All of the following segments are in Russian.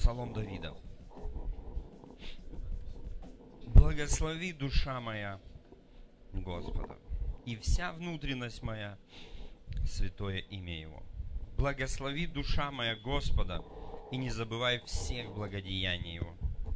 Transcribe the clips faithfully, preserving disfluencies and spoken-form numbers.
Псалом Давида. Благослови, душа моя, Господа, и вся внутренность моя, святое имя Его. Благослови, душа моя, Господа, и не забывай всех благодеяний Его.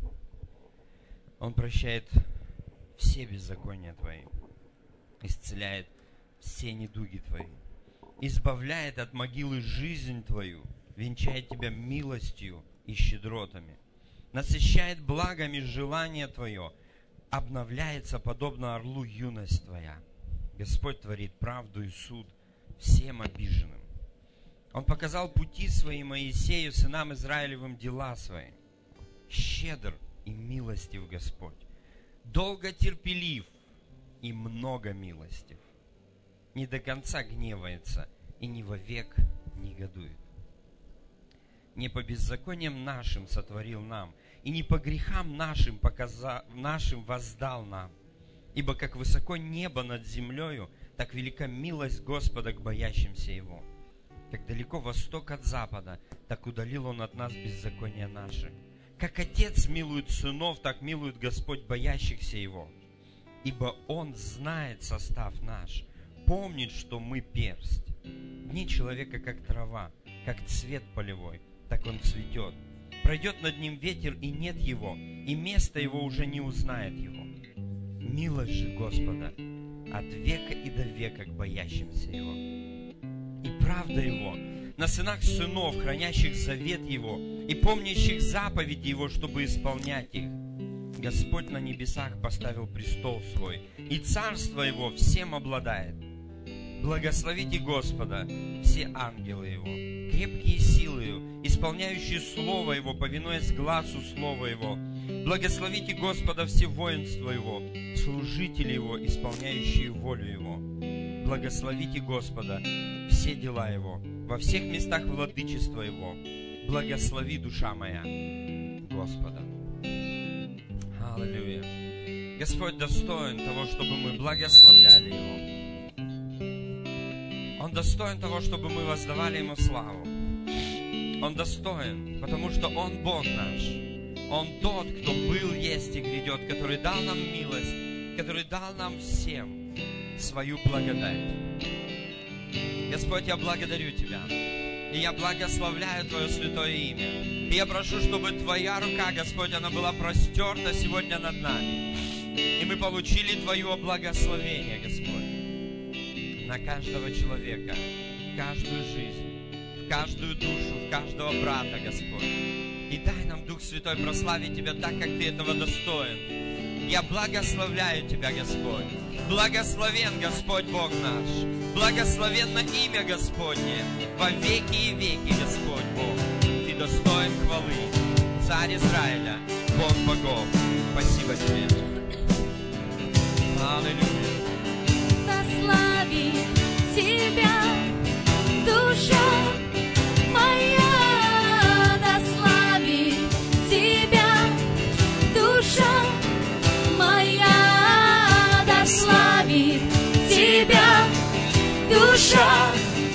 Он прощает все беззакония твои, исцеляет все недуги твои, избавляет от могилы жизнь твою, венчает тебя милостью и щедротами, насыщает благами желание твое, обновляется подобно орлу юность твоя. Господь творит правду и суд всем обиженным. Он показал пути свои Моисею, сынам Израилевым, дела свои. Щедр и милостив Господь, долго терпелив и много милостив. Не до конца гневается и не вовек негодует. Не по беззакониям нашим сотворил нам, и не по грехам нашим, показа... нашим воздал нам. Ибо как высоко небо над землею, так велика милость Господа к боящимся Его. Как далеко восток от запада, так удалил Он от нас беззакония наши. Как Отец милует сынов, так милует Господь боящихся Его. Ибо Он знает состав наш, помнит, что мы персть. Дни человека, как трава, как цвет полевой, так он цветет. Пройдет над ним ветер, и нет его, и место его уже не узнает его. Милость же Господа от века и до века к боящимся Его. И правда Его на сынах сынов, хранящих завет Его, и помнящих заповеди Его, чтобы исполнять их. Господь на небесах поставил престол свой, и царство Его всем обладает. Благословите Господа, все ангелы Его, крепкие силы Его, исполняющие Слово Его, повинуясь глазу Слова Его. Благословите Господа, все воинства Его, служители Его, исполняющие волю Его. Благословите Господа, все дела Его, во всех местах владычества Его. Благослови, душа моя, Господа. Аллилуйя. Господь достоин того, чтобы мы благословляли Его. Он достоин того, чтобы мы воздавали Ему славу. Он достоин, потому что Он Бог наш. Он тот, кто был, есть и грядет, который дал нам милость, который дал нам всем свою благодать. Господь, я благодарю Тебя, и я благословляю Твое святое имя. И я прошу, чтобы Твоя рука, Господь, она была простерта сегодня над нами. И мы получили Твое благословение, Господь, на каждого человека, в каждую жизнь, в каждую душу, в каждого брата, Господь. И дай нам, Дух Святой, прославить Тебя так, как Ты этого достоин. Я благословляю Тебя, Господь. Благословен Господь Бог наш. Благословенно имя Господне во веки и веки, Господь Бог. Ты достоин хвалы, Царь Израиля, Бог богов. Спасибо Тебе. Аллилуйя. Слави Тебя, душа моя, да славит Тебя, душа моя, да славит Тебя, душа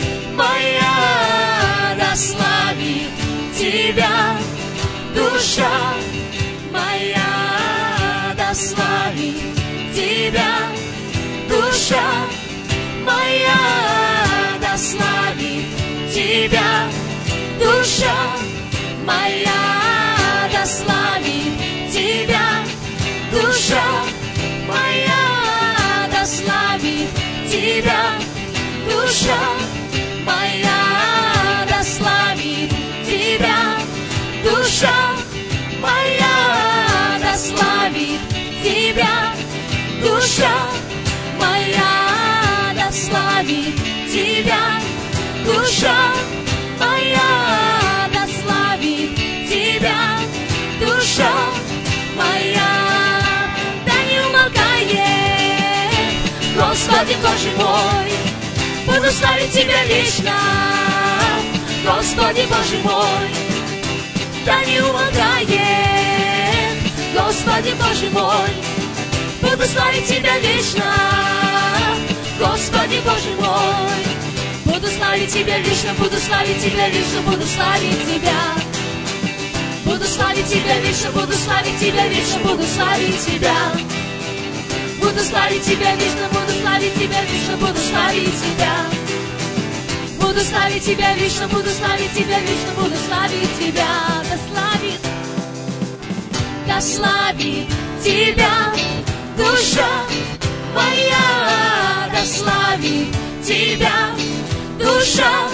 моя, да славит Тебя, душа моя, да славит Тебя. Душа моя, да славит Тебя, душа моя, да славит Тебя, душа моя, да славит Тебя, душа моя, да славит Тебя, душа моя, да славит Тебя, душа моя, да славит Тебя, душа моя, да славит Тебя, душа моя, да не умолкает, Господи Боже мой, буду славить Тебя вечно, Господи Боже мой, да не умолкает, Господи Боже мой, буду славить Тебя вечно, Господи Боже мой. Буду славить Тебя вечно, буду славить Тебя вечно, буду славить Тебя. Буду славить Тебя вечно, буду славить Тебя вечно, буду славить Тебя. Буду славить Тебя вечно, буду славить Тебя вечно, буду славить Тебя. Буду славить Тебя вечно, буду славить Тебя вечно, буду славить Тебя. Да славит, да славит Тебя душа моя, да славит Тебя душа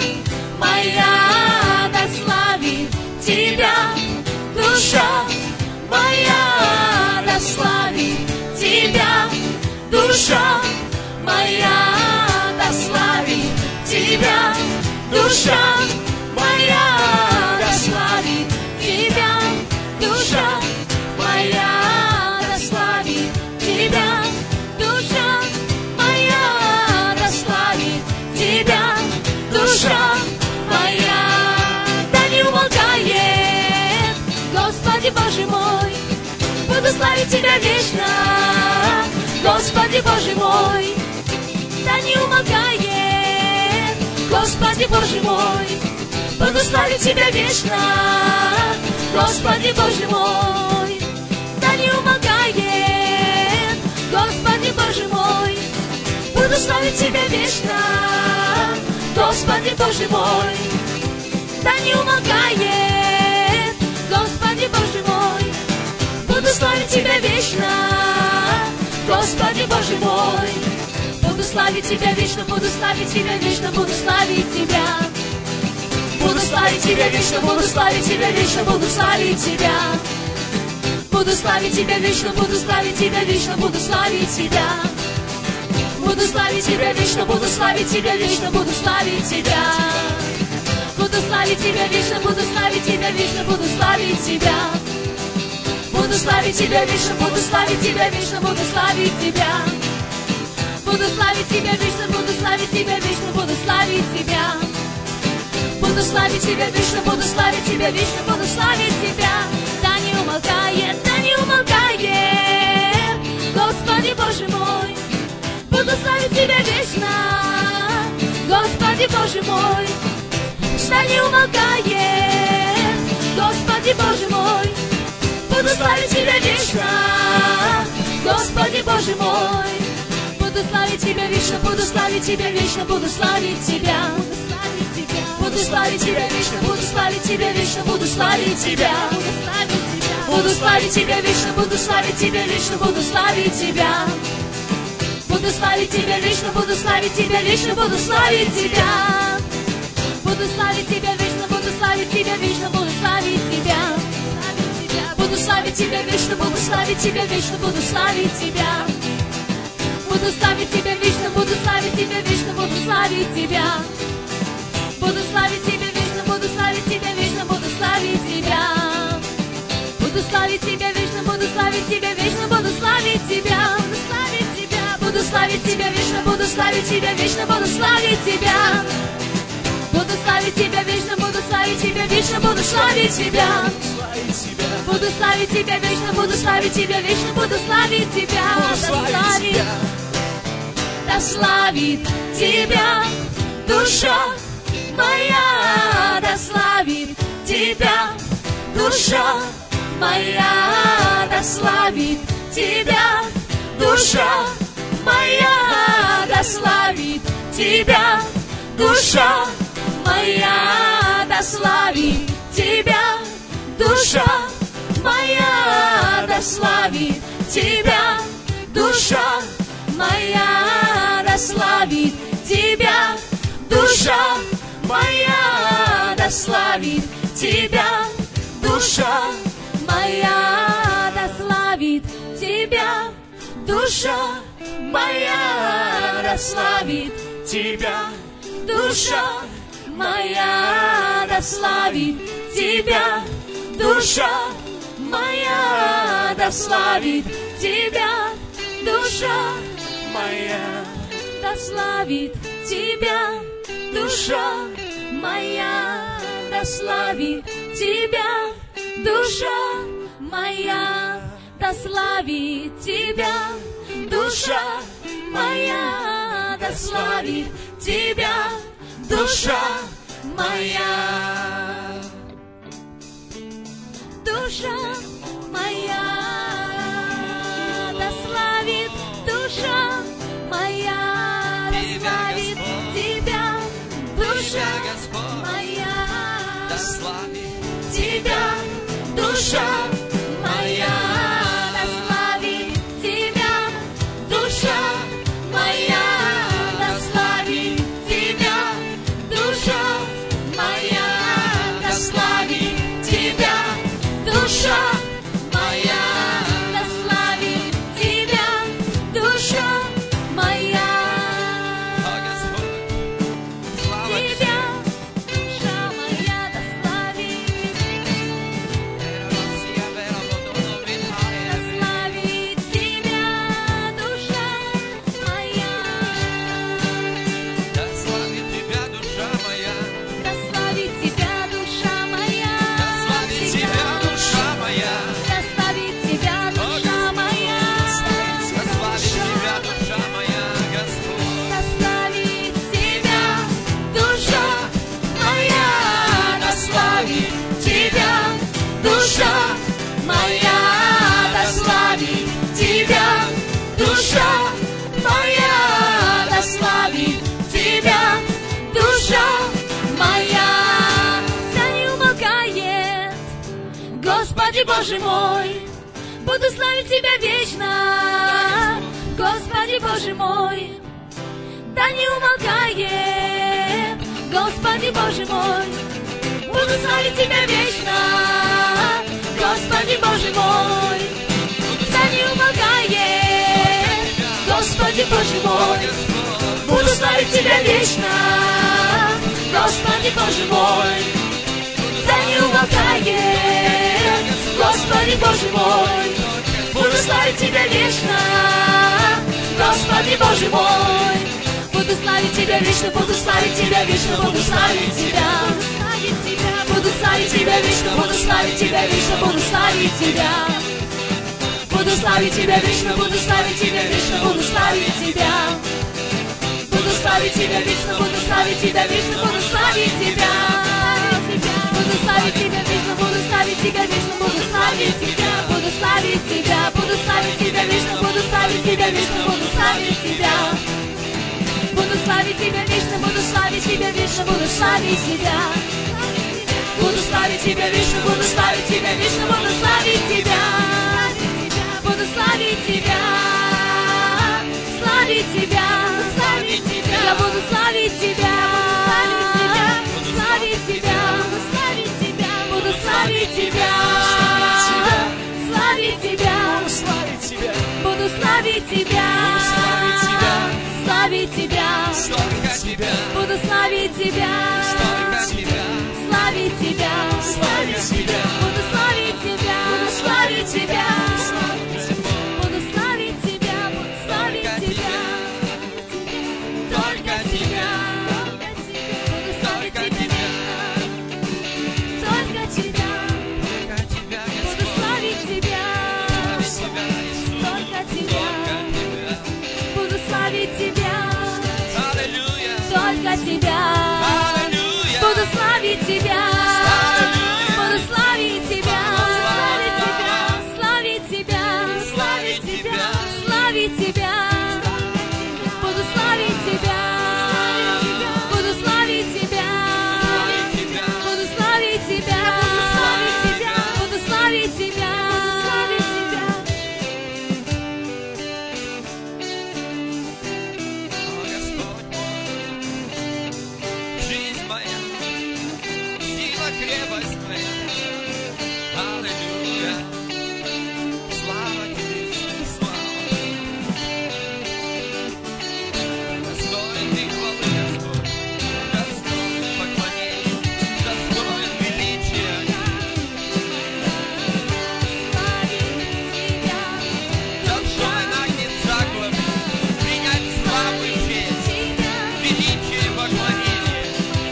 моя, да славит Тебя душа моя, да славит Тебя душа моя, да славит Тебя душа моя, да славит Тебя душа моя, да славит Тебя душа моя, да славит Тебя душа моя. Да не умолкает, Господи Боже мой, буду славить Тебя вечно, Господи Боже мой. Да не умолкает, Господи Боже мой, буду славить Тебя вечно, Господи Боже мой. Да не умолкает, Господи Боже мой, буду славить Тебя вечно, Господи Боже мой. Да не умолкает, Господи Боже мой, буду славить Тебя вечно, Господи Боже мой. Буду славить Тебя вечно, буду славить Тебя вечно, буду славить Тебя. Буду славить Тебя вечно, буду славить Тебя вечно, буду славить Тебя. Буду славить Тебя вечно, буду славить Тебя вечно, буду славить Тебя. Буду славить Тебя вечно, буду славить Тебя вечно, буду славить Тебя. Буду славить Тебя вечно, буду славить Тебя вечно, буду славить Тебя. Буду славить Тебя вечно, буду славить Тебя вечно, буду славить Тебя. Буду славить Тебя вечно, буду славить Тебя вечно, буду славить Тебя. Буду славить Тебя вечно, буду славить Тебя вечно, буду славить Тебя. Да не умолкает, да не умолкает, Господи Боже мой, буду славить Тебя вечно, Господи Боже мой. Да не умолкает, Господи Боже мой, буду славить Тебя вечно, Господи Боже мой. Буду славить Тебя вечно, буду славить Тебя вечно, буду славить Тебя. Буду славить Тебя вечно, буду славить Тебя вечно, буду славить Тебя. Буду славить Тебя вечно, буду славить Тебя вечно, буду славить Тебя. Буду славить Тебя вечно, буду славить Тебя вечно, буду славить Тебя. Буду славить Тебя вечно, буду славить Тебя вечно, буду славить Тебя. Буду славить Тебя вечно, буду славить Тебя вечно, буду славить Тебя. Буду славить Тебя вечно, буду славить Тебя вечно, буду славить Тебя. Буду славить Тебя вечно, буду славить Тебя вечно, буду славить Тебя. Буду славить Тебя вечно, буду славить Тебя вечно, буду славить Тебя. Буду славить Тебя вечно, буду славить Тебя вечно, буду славить Тебя. Буду славить Тебя вечно, буду славить Тебя вечно, буду славить Тебя. Буду славить Тебя вечно, буду славить Тебя вечно, буду славить Тебя. Да славит Тебя душа моя, да славит Тебя душа моя, да славит Тебя душа моя, да славит Тебя душа моя, да славит Тебя душа моя, да славит Тебя душа моя, да славит Тебя душа моя, да славит Тебя душа моя, да славит Тебя душа моя, да славит Тебя душа моя, да славит Тебя душа моя, да славит Тебя душа моя, да славит Тебя душа моя, да славит Тебя душа моя, да славит Тебя душа моя, да славит Тебя душа моя. Тебя, душа моя, да славит Тебя, душа моя, да славит Тебя, душа моя, да славит Тебя, душа моя, да славит Тебя, душа моя. О, Господь, слава Тебе. Тебя, душа моя, да славит, да славит Тебя, душа моя, Да славит Тебя, душа моя, да славит Тебя, душа моя, да славит Тебя, душа моя, да славит Тебя, душа моя, да славит Тебя, душа моя, Господь. да славит Тебя, душа моя, да славит Тебя, душа моя, да славит Тебя, душа моя, да славит Тебя, душа моя. Да не умолкает, Господи Боже мой, буду славить Тебя вечно, Господи Боже мой. Да не умолкает, Господи Боже мой, буду славить Тебя вечно, Господи Боже мой. Да не умолкает, Господи Боже мой, буду славить Тебя вечно, Господи Боже мой. Да не умолкает, Господи Боже мой, буду славить Тебя вечно, Господи Боже мой. Буду славить Тебя вечно, буду славить Тебя вечно, буду славить Тебя. Буду славить Тебя вечно, буду славить Тебя вечно, буду славить Тебя. Буду славить Тебя вечно, буду славить Тебя вечно, буду славить Тебя. Буду славить Тебя вечно, буду славить Тебя вечно, буду славить Тебя. Буду славить Тебя вечно, буду славить Тебя вечно, буду славить Тебя. Буду славить Тебя, буду славить Тебя вечно, буду славить Тебя вечно, буду славить Тебя. Буду славить Тебя вечно, буду славить Тебя вечно, буду славить Тебя. Буду славить Тебя вечно, буду славить Тебя вечно, буду славить Тебя. Буду славить Тебя, славить Тебя, славить Тебя. Я буду славить Тебя, славить Тебя, славить Тебя, буду славить Тебя, славить Тебя, буду славить Тебя, славить Тебя, Только Тебя, буду славить Тебя, славить Тебя, славить Тебя, буду славить Тебя, буду славить Тебя, буду славить Тебя, буду славить Тебя, только Тебя, буду славить Тебя, только Тебя, только Тебя, буду славить Тебя, только Тебя, буду славить Тебя, Аллилуйя, только Тебя. Аллилуйя, Буду славить Тебя, Аллилуйя. буду славить Тебя, славить Тебя, славить Тебя, славить Тебя, буду славить Тебя, буду славить Тебя, буду славить Тебя, буду славить Тебя. О, Господь мой, жизнь моя, сила, крепость моя. Аллилуйя, слава Тебе, Иисус, слава. Достоин Ты хвалы, Господь, достоин поклонения, достоин величия. Достоин агнец закланный, принять славу и честь, величие и поклонение.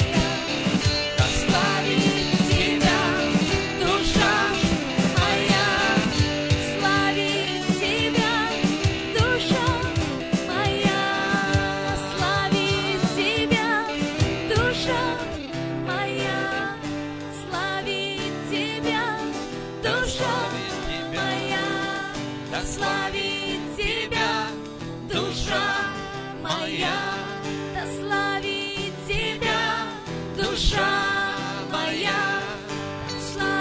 Славить Тебя, душа моя, славить Тебя, душа моя, славить Тебя, душа моя, славить Тебя, душа моя, Да славить Тебя, душа моя, да славить Тебя, душа моя, славить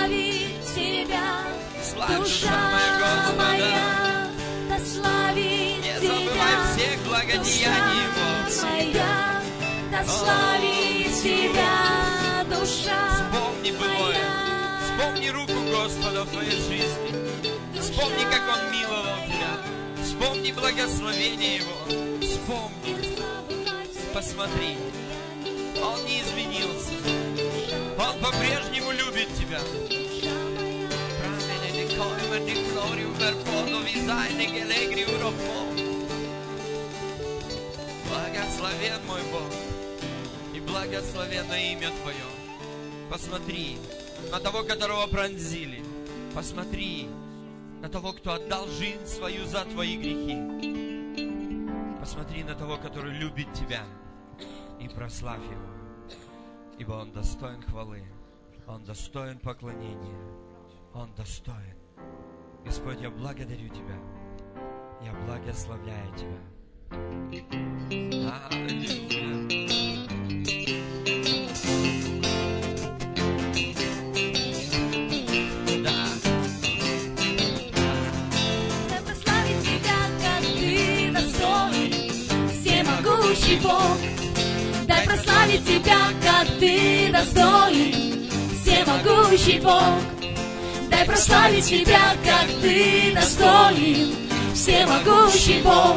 сияние Его. моя, да славит Тебя душа Вспомни былое. моя. Вспомни руку Господа в твоей жизни. Вспомни, как Он миловал тебя. Вспомни благословение Его. Вспомни. Посмотри. Он не изменился. Он по-прежнему любит тебя. Благословен мой Бог. И благословенно имя Твое. Посмотри на того, которого пронзили. Посмотри на того, кто отдал жизнь свою за твои грехи. Посмотри на того, который любит тебя. И прославь Его. Ибо Он достоин хвалы. Он достоин поклонения. Он достоин. Господь, я благодарю Тебя. Я благословляю Тебя. Аллилуйя. Да. Да прославит Тебя, как Ты достоин, всемогущий Бог. Дай прославить Тебя, как Ты достоин, всемогущий Бог. Дай прославить Тебя, как Ты достоин, всемогущий Бог.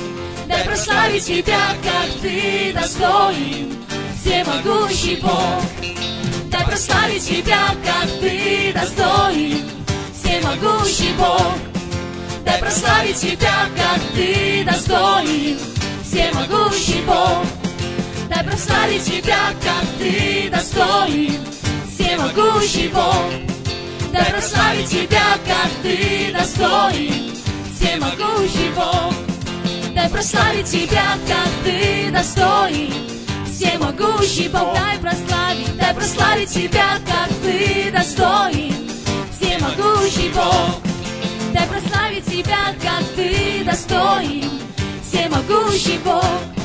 Дай прославить Тебя, как Ты достоин, всемогущий Бог. Дай прославить Тебя, как Ты достоин, всемогущий Бог. Дай прославить Тебя, как Ты достоин, всемогущий Бог. Дай прославить Тебя, как Ты достоин, всемогущий Бог. Дай прославить Тебя, как Ты достоин, всемогущий Бог. Дай прославить Тебя, как Ты достоин, всемогущий Бог. Дай прославить, дай прославить Тебя, как Ты достоин, всемогущий Бог. Дай прославить Тебя, как Ты достоин, всемогущий Бог.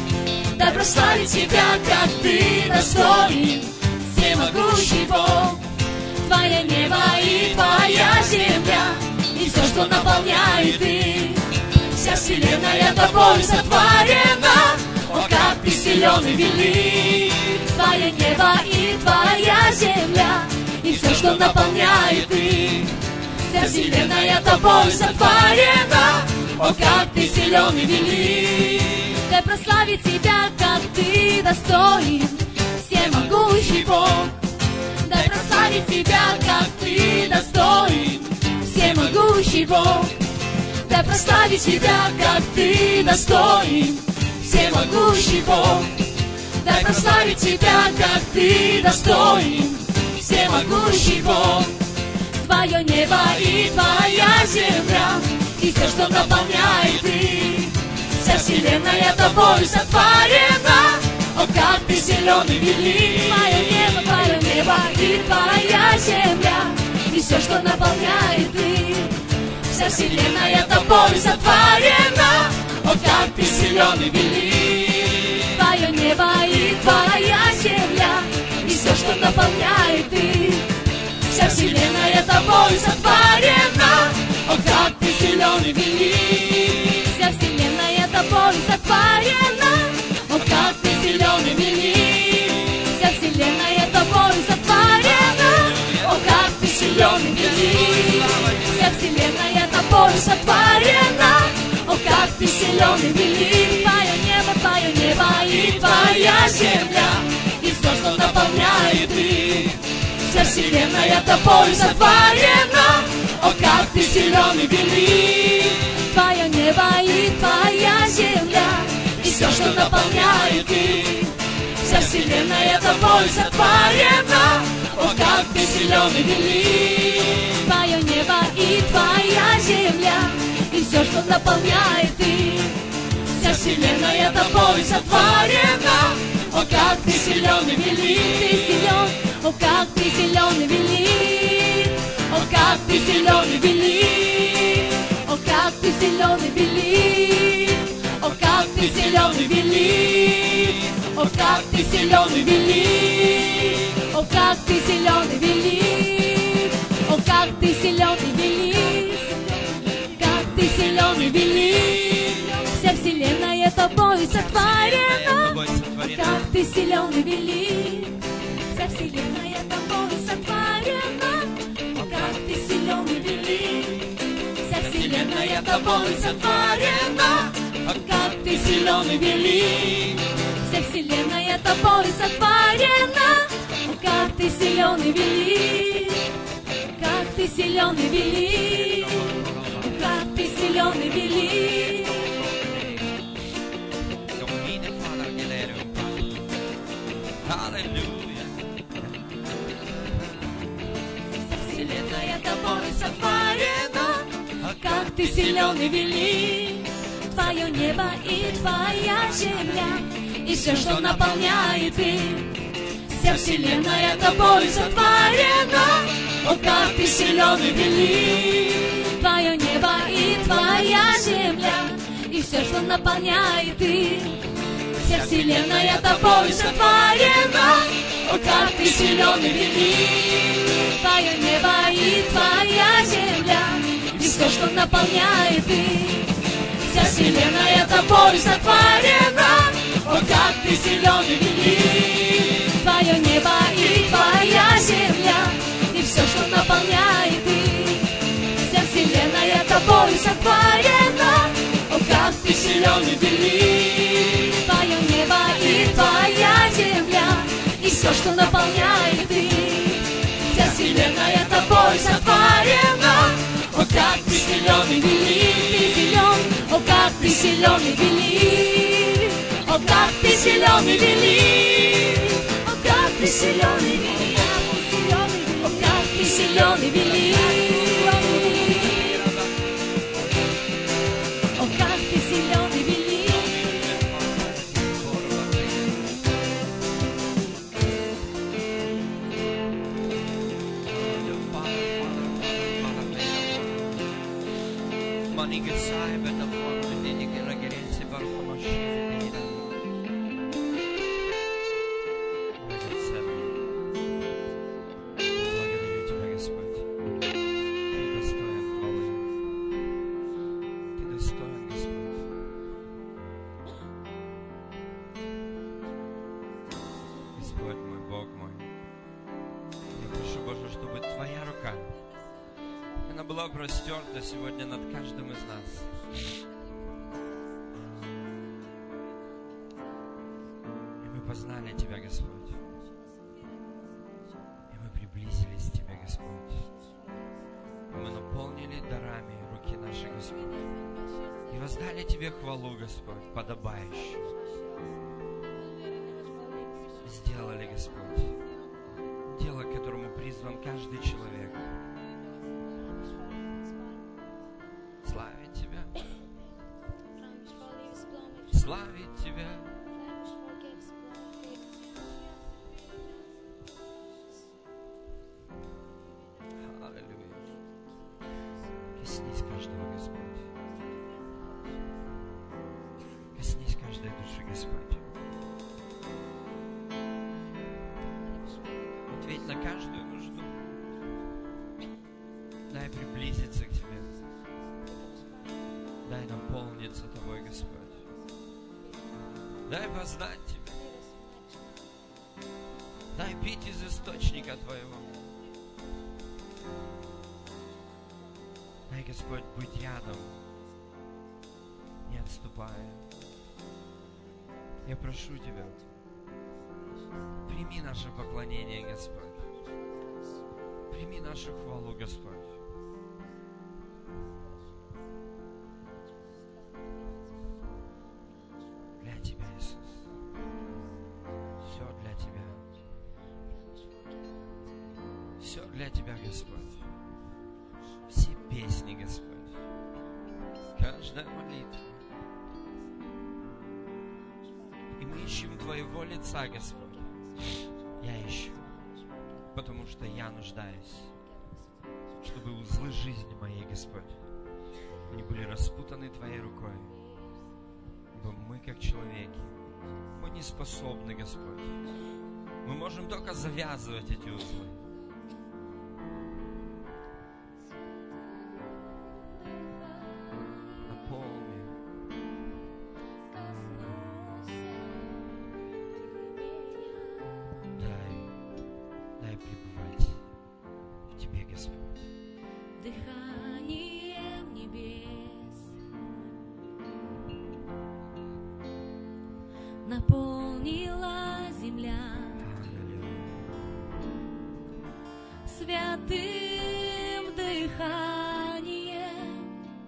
Дай прославить Тебя, как Ты достоин, всемогущий Бог. Твое небо и Твоя земля, и все, что наполняет их. Вся вселенная Тобой сотворена, о, как Ты силен и велик. Твое небо и Твоя земля, и все, что наполняет их. Вся вселенная Тобой сотворена, о, как Ты силен и велик. Дай прославить Тебя, как Ты достоин, всемогущий Бог. Дай прославить Тебя, как Ты достоин, всемогущий Бог. Дай прославить Тебя, как Ты достоин, всемогущий Бог. Дай прославить Тебя, как Ты достоин, всемогущий Бог. Твое небо и Твоя земля, и все, что наполняет их. Вся вселенная Тобой сотворена, о, как Ты силен и велик. Твое небо, Твое небо и Твоя земля, и все, что наполняет их. Вся вселенная Тобой сотворена, о, как Ты силен и велик. Твое небо и Твоя земля, и все, что наполняет их. Вся вселенная Тобой сотворена, о, как Ты силен и велик. Вся вселенная Тобой сотворена, о, как Ты силен и велик. Вся вселенная Тобой сотворена, о, как Ты силен и велик. Вся вселенная Тобой сотворена, о, как Ты силен и велик. Твое небо, Твое небо и Твоя земля, и все, что наполняет их. Вся вселенная Тобой сотворена, о, как Ты силен и велик. Твое небо и Твоя земля, и все, что наполняет их. Вся вселенная Тобой сотворена, о, как Ты силен и велик. Твое небо и Твоя земля, и все, что наполняет их. Вся вселенная Тобой сотворена, о, как Ты силен и велик. Ты силен, о, как Ты силен и велик. О, как Ты силен и велик. О, как Ты силен и велик. О, как Ты силен и велик. О, как Ты силен и велик. О, как Ты силен и велик. О, как Ты силен и велик. Как Ты силен и велик. Вся вселенная тобой Вселенная сотворена. тобой сотворена. Как ты силен и велик, вся вселенная тобой сотворена. О, как ты силен и велик, вся вселенная тобой сотворена. О, как ты силен и велик. Вся вселенная тобой сотворена. О, как ты силен и велик, как ты силен и велик, как ты силен и велик. Аллилуйя. Вселенная тобой сотворена. Как ты силен и велик, твое небо и твоя земля, и все, что наполняет их. Вся вселенная тобой сотворена. О, как ты силен и велик, твое небо и твоя земля, и все, что наполняет их. Вся вселенная тобой сотворена. О, как ты силен и велик, твое небо и твоя земля, и все, что наполняет их. Вся вселенная тобой сотворена. О, как ты силен и велик, твое небо и твоя земля, и все, что наполняет их. Вся вселенная тобой сотворена. О, как ты силен и велик, твое небо и твоя земля, и все, что наполняет их. Вся вселенная тобой сотворена. О, как ты силен и велик, ты силен. О, как ты силен и велик, о, как ты силен и велик, о, как ты силен и велик, о, как ты силен и велик, о, как ты силен и велик. Была простерта сегодня над каждым из нас. И мы познали Тебя, Господь. И мы приблизились к Тебе, Господь. И мы наполнили дарами руки наши, Господь. И воздали Тебе хвалу, Господь, подобающую. Сделали, Господь, дело, к которому призван каждый человек. Славить Тебя. Славить Тебя. Аллилуйя. Коснись каждого, Господь. Коснись каждой души, Господь. Ответь на каждую нужду. Дай приблизиться к Тебе. Дай наполниться Тобой, Господь. Дай познать Тебя. Дай пить из источника Твоего. Дай, Господь, быть рядом, не отступая. Я прошу Тебя, прими наше поклонение, Господь. Прими нашу хвалу, Господь. Для Тебя, Иисус. Все для Тебя. Все для Тебя, Господь. Все песни, Господь. Каждая молитва. И мы ищем Твоего лица, Господь. Я ищу, потому что я нуждаюсь, чтобы узлы жизни моей, Господь, они были распутаны Твоей рукой. Ибо мы, как человеки, мы не способны, Господь. Мы можем только завязывать эти узлы. Наполни Дыханием небес наполнила земля, святым дыханием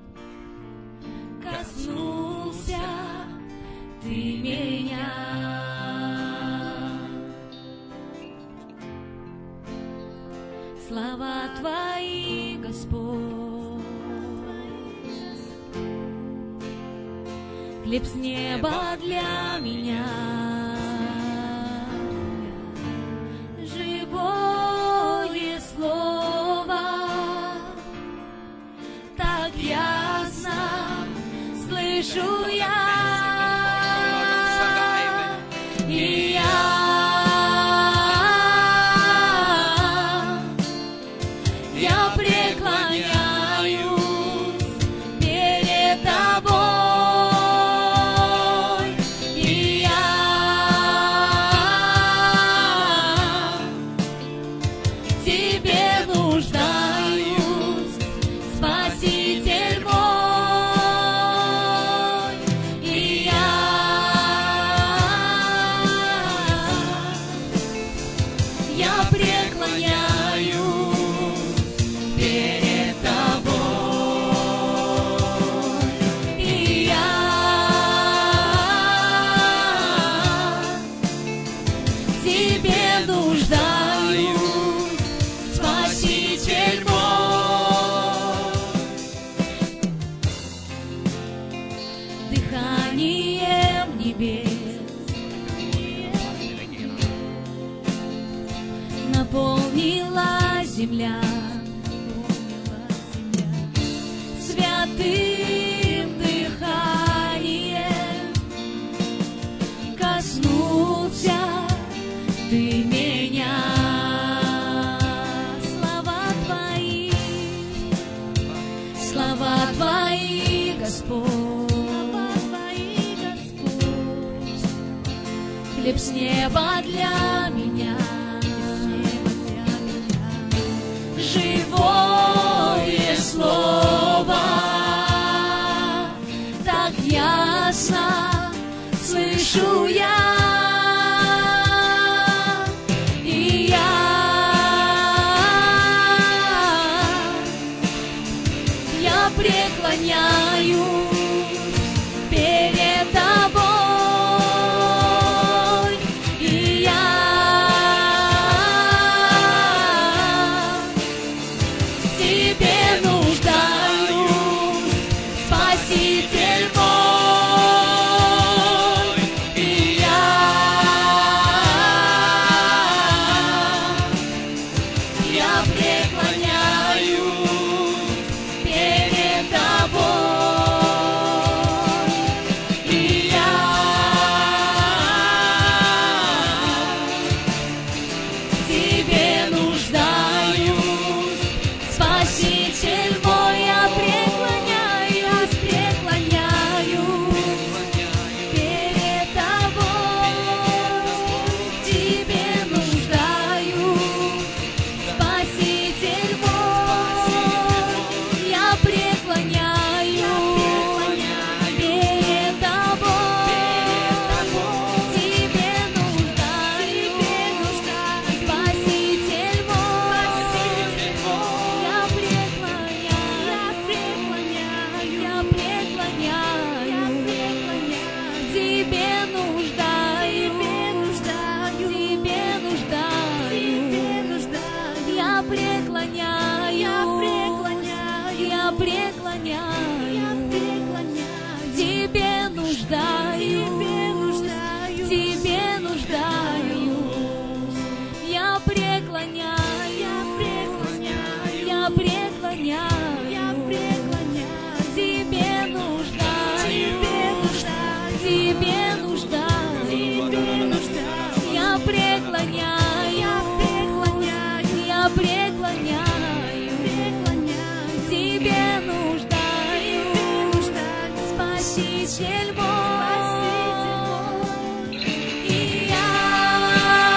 коснулся ты меня. Слова Твои, Господь, хлеб с неба для меня, живое слово, так ясно слышу я, и я наполнила земля, святым дыханием коснулся ты меня. Слова Твои, слова Твои, Господь, хлеб с неба для меня, живое слово, так ясно слышу я, и я, я преклоняюсь перед Тобой, и я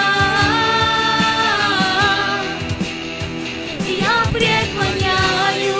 преклоняюсь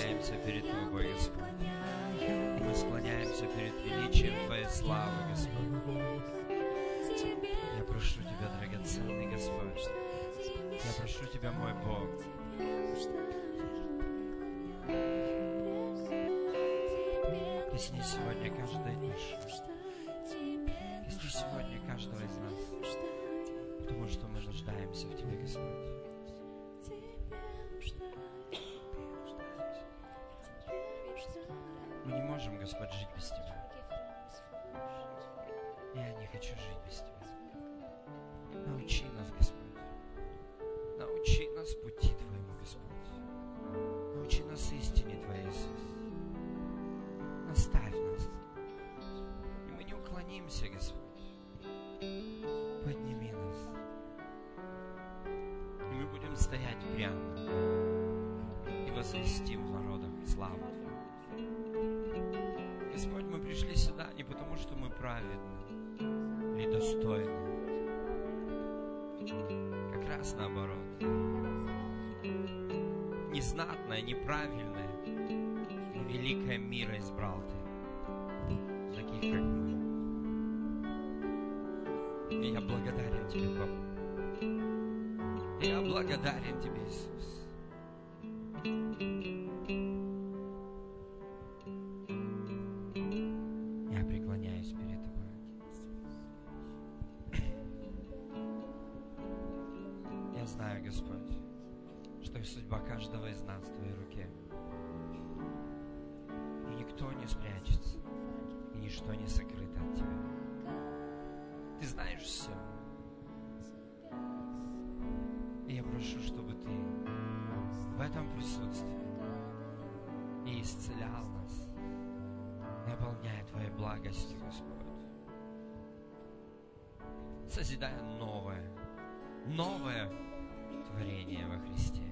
склоняемся перед Тобой, Господь. И мы склоняемся перед величием Твоей славы, Господь. Я прошу Тебя, драгоценный Господь. Я прошу Тебя, мой Бог. Косни сегодня каждой души. Косни сегодня каждого из нас. Потому что мы нуждаемся в Тебе, Господь. Мы не можем, Господь, жить без Тебя. Я не хочу жить без Тебя. Научи нас, Господь. Научи нас пути Твоему, Господь. Научи нас истине Твоей, Иисус. Наставь нас. И мы не уклонимся, Господь. Подними нас. И мы будем стоять прямо. И возвестим в народах славу Твою. Господь, мы пришли сюда не потому, что мы праведны или достойны. Как раз наоборот. Незнатное, неправильное, но великое мира избрал Ты. Таких, как мы. И я благодарен Тебе, Папа. И я благодарен Тебе, Иисус. Я преклоняюсь перед Тобой. Я знаю, Господь, что и судьба каждого из нас в Твоей руке. И никто не спрячется, и ничто не сокрыто от Тебя. Ты знаешь все. И я прошу, чтобы Ты в этом присутствии и исцелял нас, наполняя Твоей благостью, Господь. Созидая новое, новое творение во Христе.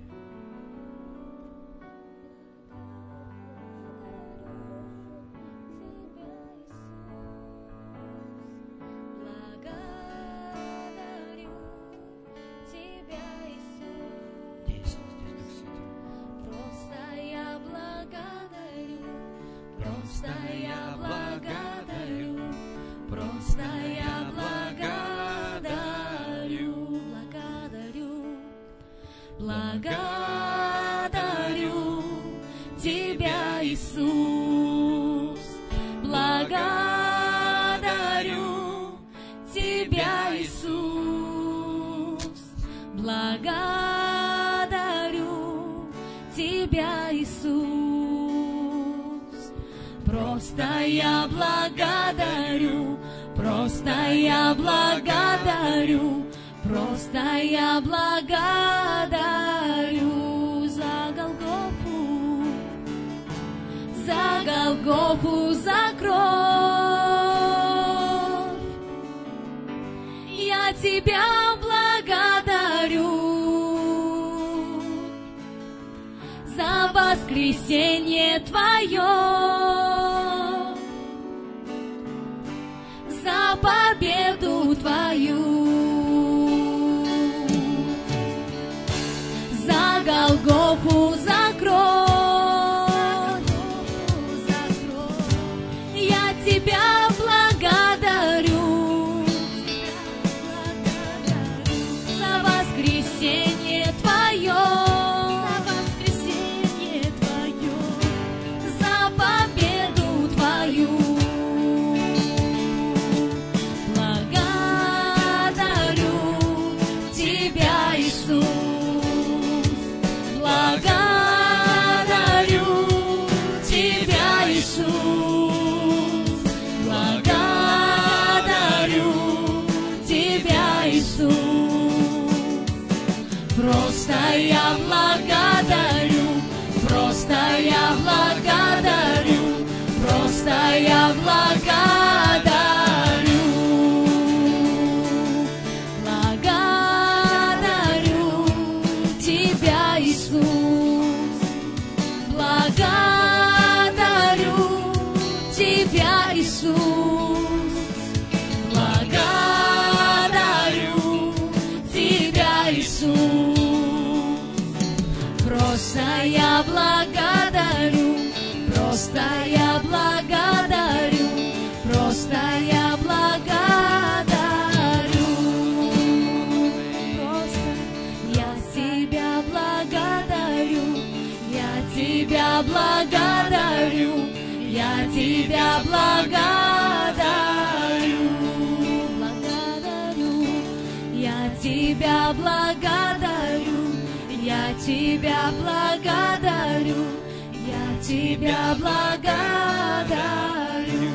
Благодарю Тебя, Иисус. Благодарю Тебя, Иисус. Благодарю Тебя, Иисус. Просто я благодарю, просто я благодарю. Просто я благодарю за Голгофу, за Голгофу, за кровь. Я Тебя благодарю за воскресенье Твое, за победу Твою. За Голгофу, за кровь, я Тебя благодарю за воскресенье Твое, за победу Твою. Благодарю Тебя, Иисус. Благодарю Тебя, Иисус. Благодарю Тебя, Иисус. Просто я благодарю, просто я благодарю, просто я благодарю. Благодарю Тебя, Иисус. Благодарю Тебя, Иисус. Благодарю Тебя, Иисус. Просто я благодарю. Просто я благодарю, просто я благодарю. Просто я тебя благодарю, я тебя благодарю, я тебя благодарю, благодарю, я тебя благодарю, я тебя благодарю, я тебя благодарю.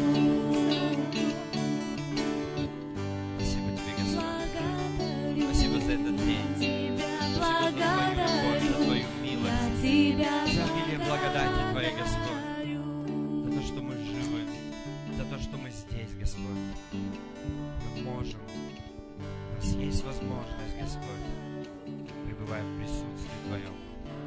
Спасибо тебе, Господь. Спасибо за этот день. Спасибо за твою любовь, за твою милость, за обилие благодати Твоей, Господь. За то, что мы живы, за то, что мы здесь, Господь. Мы можем. У нас есть возможность, Господь, пребывая в присутствии Твоем,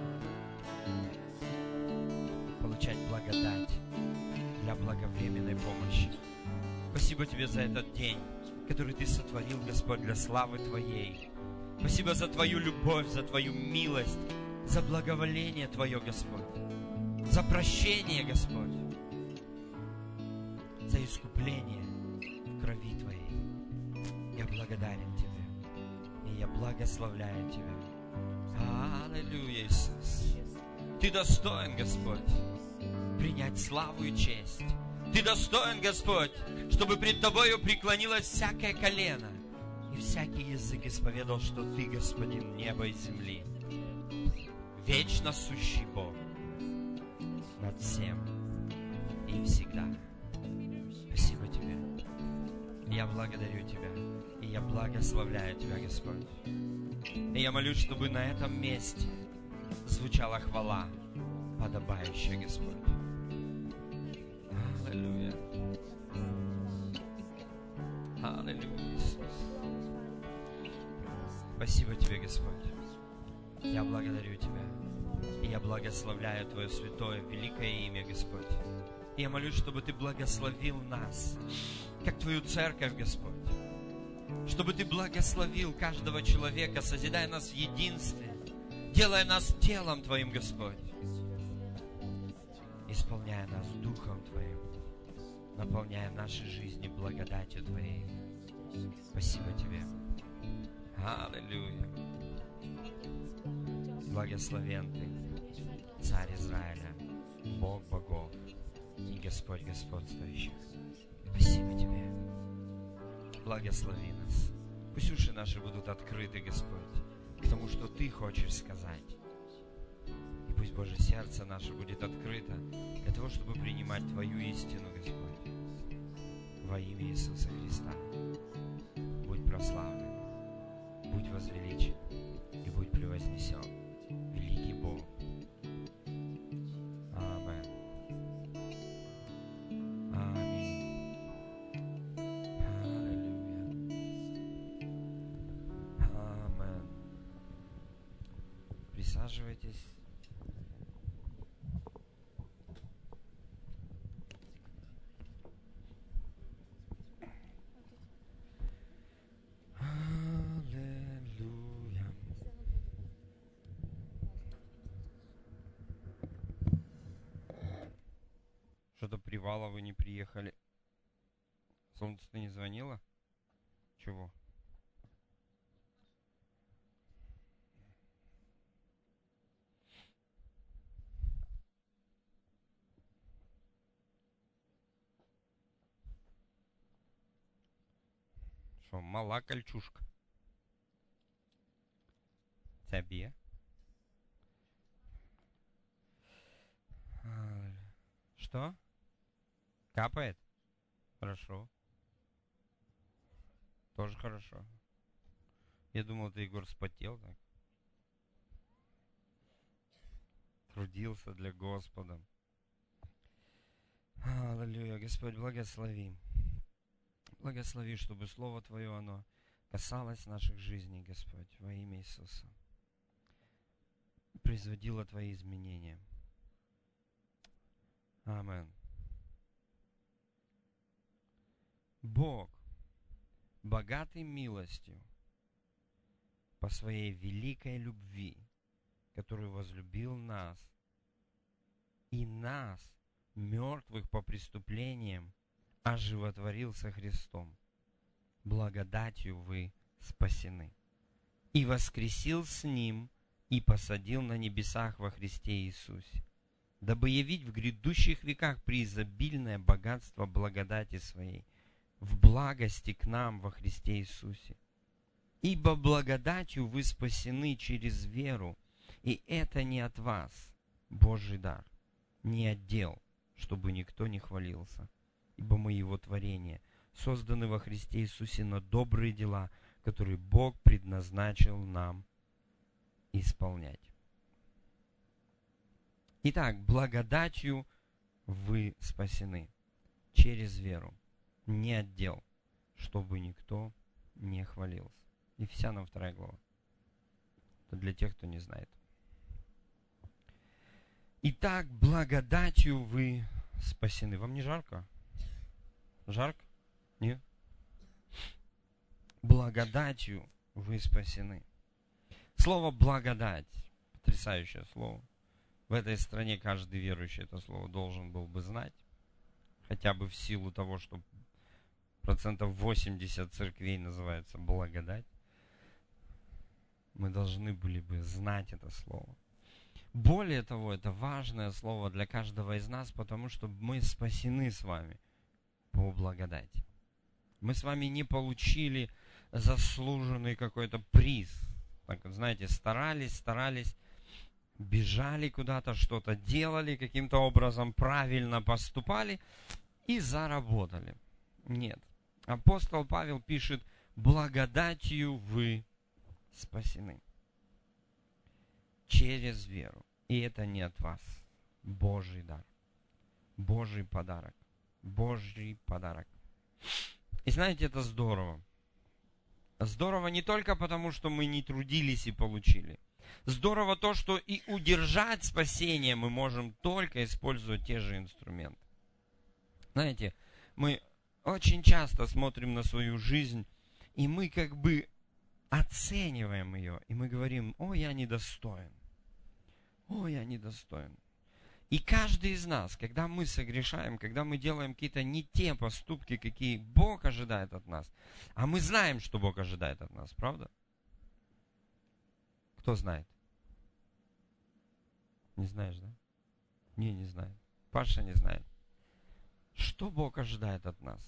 получать благодать для благовременной помощи. Спасибо Тебе за этот день, который Ты сотворил, Господь, для славы Твоей. Спасибо за Твою любовь, за Твою милость, за благоволение Твое, Господь, за прощение, Господь, за искупление в крови Твоей. Я благодарен Тебе, и я благословляю Тебя. Аллилуйя, Иисус. Ты достоин, Господь, принять славу и честь. Ты достоин, Господь, чтобы пред Тобою преклонилось всякое колено, и всякий язык исповедал, что Ты, Господин неба и земли, вечно сущий Бог над всем и всегда. Спасибо Тебе. Я благодарю Тебя, и я благословляю Тебя, Господь. И я молюсь, чтобы на этом месте звучала хвала, подобающая, Господь. Аллилуйя. Аллилуйя, Иисус. Спасибо Тебе, Господь. Я благодарю Тебя. И я благословляю Твое святое, великое имя, Господь. И я молюсь, чтобы Ты благословил нас, как Твою церковь, Господь. Чтобы Ты благословил каждого человека, созидая нас в единстве, делая нас телом Твоим, Господь. Исполняя нас Духом Твоим, наполняя наши жизни благодатью Твоей. Спасибо Тебе. Аллилуйя. Благословен Ты, Царь Израиля, Бог богов и Господь господствующих. Спасибо Тебе. Благослови нас. Пусть уши наши будут открыты, Господь, к тому, что Ты хочешь сказать. И пусть Божье сердце наше будет открыто для того, чтобы принимать Твою истину, Господь. Во имя Иисуса Христа. Будь прославлен, будь возвеличен и будь превознесен, великий Бог. Аминь. Аминь. Аллилуйя. Аминь. Присаживайтесь. Что-то Привала вы не приехали. Солнце, ты не звонила? Чего? Что, мала кольчушка? Тебе? Что? Капает? Хорошо. Тоже хорошо. Я думал, ты, Егор, спотел так. Трудился для Господа. Аллилуйя. Господь, благослови. Благослови, чтобы Слово Твое, оно касалось наших жизней, Господь, во имя Иисуса. Производило Твои изменения. Аминь. Бог, богатый милостью, по своей великой любви, которую возлюбил нас, и нас мертвых по преступлениям, оживотворил со Христом. Благодатью вы спасены. И воскресил с Ним, и посадил на небесах во Христе Иисусе, дабы явить в грядущих веках преизобильное богатство благодати Своей, в благости к нам во Христе Иисусе. Ибо благодатью вы спасены через веру, и это не от вас, Божий дар, не от дел, чтобы никто не хвалился. Ибо мы Его творение, созданы во Христе Иисусе на добрые дела, которые Бог предназначил нам исполнять. Итак, благодатью вы спасены через веру, не от дел, чтобы никто не хвалился. Ефесянам вторая глава. Это для тех, кто не знает. Итак, благодатью вы спасены. Вам не жарко? Жарко? Нет? Благодатью вы спасены. Слово «благодать» — потрясающее слово. В этой стране каждый верующий это слово должен был бы знать. Хотя бы в силу того, что процентов восемьдесят церквей называется «благодать». Мы должны были бы знать это слово. Более того, это важное слово для каждого из нас, потому что мы спасены с вами по благодати. Мы с вами не получили заслуженный какой-то приз. Так, знаете, старались, старались, бежали куда-то, что-то делали, каким-то образом правильно поступали и заработали. Нет. Апостол Павел пишет: благодатью вы спасены через веру. И это не от вас. Божий дар. Божий подарок. Божий подарок. И знаете, это здорово. Здорово не только потому, что мы не трудились и получили. Здорово то, что и удержать спасение мы можем только используя те же инструменты. Знаете, мы очень часто смотрим на свою жизнь, и мы как бы оцениваем ее, и мы говорим: о, я недостоин. О, я недостоин. И каждый из нас, когда мы согрешаем, когда мы делаем какие-то не те поступки, какие Бог ожидает от нас, а мы знаем, что Бог ожидает от нас, правда? Кто знает? Не знаешь, да? Не, не знает. Паша не знает. Что Бог ожидает от нас?